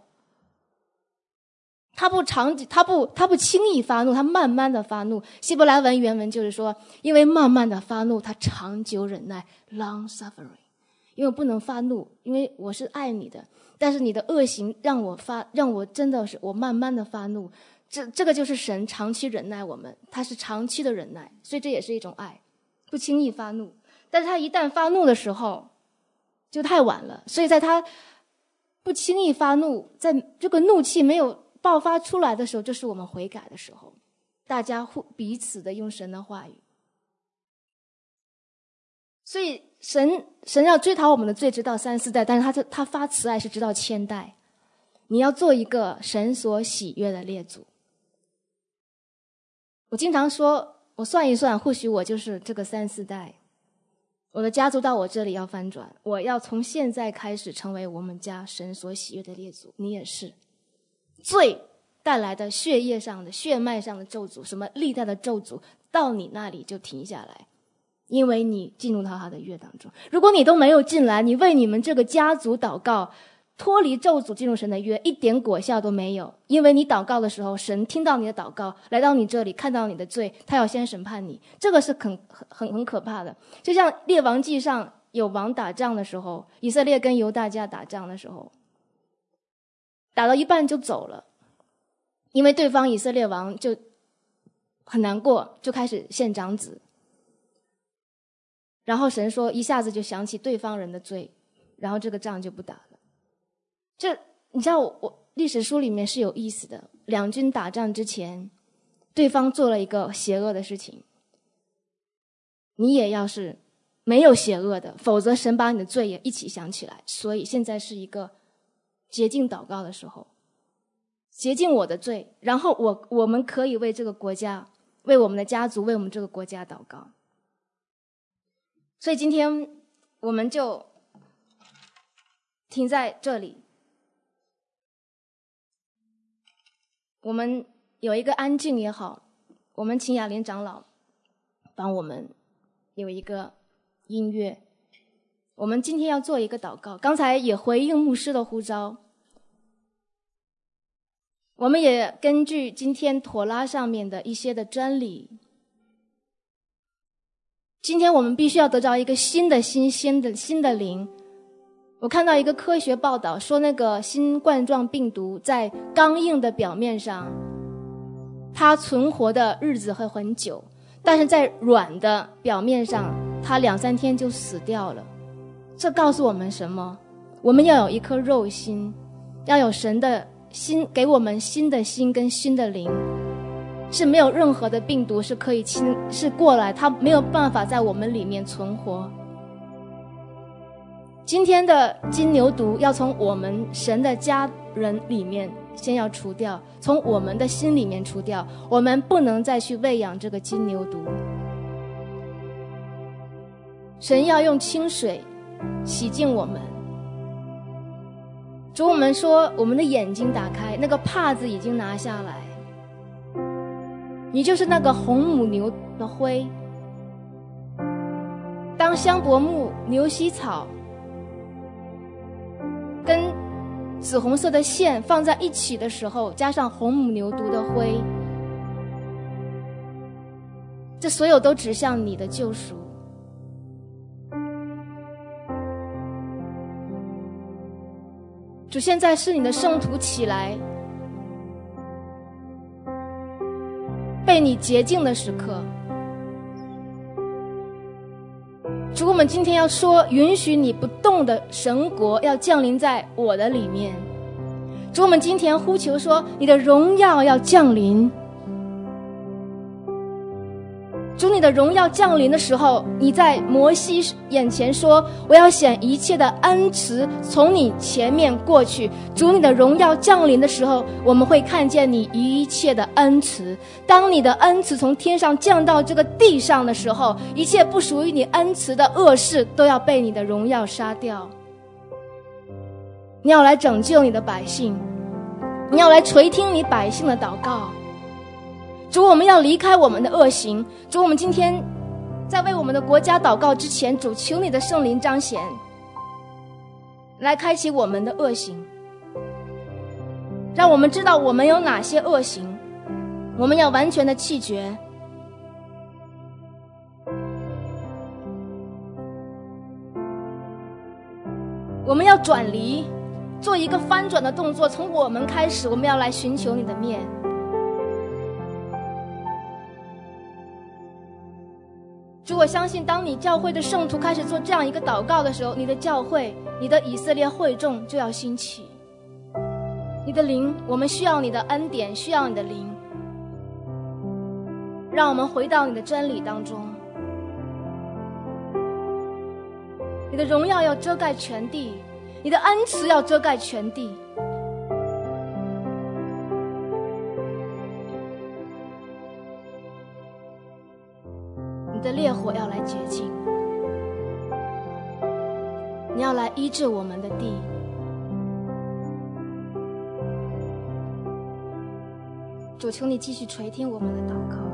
他不长他不他不轻易发怒，他慢慢的发怒。希伯来文原文就是说，因为慢慢的发怒，他长久忍耐 long suffering。 因为我不能发怒，因为我是爱你的，但是你的恶行让我发让我真的是我慢慢的发怒。这这个就是神长期忍耐我们，他是长期的忍耐，所以这也是一种爱，不轻易发怒。但是他一旦发怒的时候就太晚了，所以在他不轻易发怒，在这个怒气没有爆发出来的时候，就是我们悔改的时候，大家互彼此的用神的话语。所以神神要追讨我们的罪直到三四代，但是他他发慈爱是直到千代。你要做一个神所喜悦的列祖。我经常说，我算一算，或许我就是这个三四代，我的家族到我这里要翻转，我要从现在开始成为我们家神所喜悦的列祖。你也是，罪带来的血液上的血脉上的咒诅，什么历代的咒诅，到你那里就停下来，因为你进入到他的约当中。如果你都没有进来，你为你们这个家族祷告，脱离咒诅进入神的约，一点果效都没有。因为你祷告的时候，神听到你的祷告，来到你这里，看到你的罪，他要先审判你，这个是很很很可怕的。就像列王记上有王打仗的时候，以色列跟犹大家打仗的时候，打到一半就走了，因为对方以色列王就很难过，就开始献长子。然后神说一下子就想起对方人的罪，然后这个仗就不打了。这你知道我我历史书里面是有意思的，两军打仗之前，对方做了一个邪恶的事情，你也要是没有邪恶的，否则神把你的罪也一起想起来。所以现在是一个洁净祷告的时候，洁净我的罪，然后我我们可以为这个国家，为我们的家族，为我们这个国家祷告。所以今天我们就停在这里。我们有一个安静也好，我们请雅莲长老帮我们有一个音乐。我们今天要做一个祷告，刚才也回应牧师的呼召，我们也根据今天妥拉上面的一些的真理，今天我们必须要得到一个新的新新的新的灵。我看到一个科学报道说，那个新冠状病毒在刚硬的表面上它存活的日子会很久，但是在软的表面上它两三天就死掉了。这告诉我们什么？我们要有一颗肉心，要有神的心给我们新的心跟新的灵，是没有任何的病毒是可以侵是过来，它没有办法在我们里面存活。今天的金牛犊要从我们神的家人里面先要除掉，从我们的心里面除掉，我们不能再去喂养这个金牛犊。神要用清水洗净我们。主我们说，我们的眼睛打开，那个帕子已经拿下来，你就是那个红母牛的灰。当香柏木、牛膝草跟紫红色的线放在一起的时候，加上红母牛犊的灰， 这所有都指向你的救赎。主，现在是你的圣徒起来被你洁净的时刻。主，我们今天要说，允许你不动的神国要降临在我的里面。主，我们今天呼求说，你的荣耀要降临。主，你的荣耀降临的时候，你在摩西眼前说，我要显一切的恩慈从你前面过去。主，你的荣耀降临的时候，我们会看见你一切的恩慈。当你的恩慈从天上降到这个地上的时候，一切不属于你恩慈的恶事都要被你的荣耀杀掉。你要来拯救你的百姓，你要来垂听你百姓的祷告。主，我们要离开我们的恶行。主，我们今天在为我们的国家祷告之前，主，求你的圣灵彰显，来开启我们的恶行，让我们知道我们有哪些恶行，我们要完全的弃绝。我们要转离，做一个翻转的动作，从我们开始，我们要来寻求你的面。主，我相信当你教会的圣徒开始做这样一个祷告的时候，你的教会，你的以色列会众就要兴起。你的灵，我们需要你的恩典，需要你的灵，让我们回到你的真理当中。你的荣耀要遮盖全地，你的恩慈要遮盖全地。你的烈火要来洁净，你要来医治我们的地。主，求你继续垂听我们的祷告。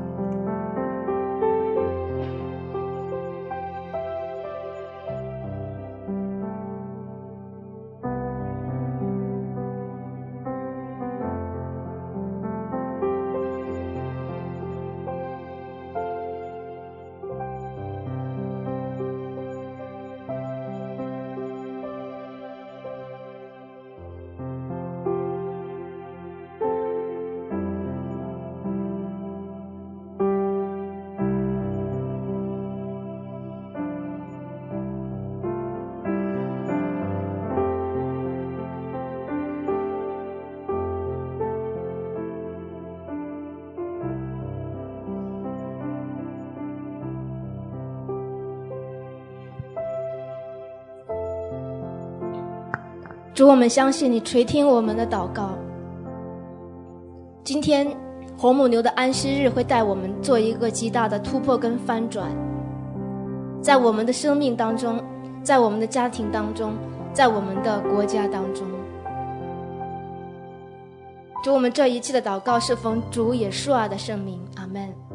主，我们相信你垂听我们的祷告。今天红母牛的安息日会带我们做一个极大的突破跟翻转，在我们的生命当中，在我们的家庭当中，在我们的国家当中。主，我们这一切的祷告是奉主耶稣的圣名，阿们。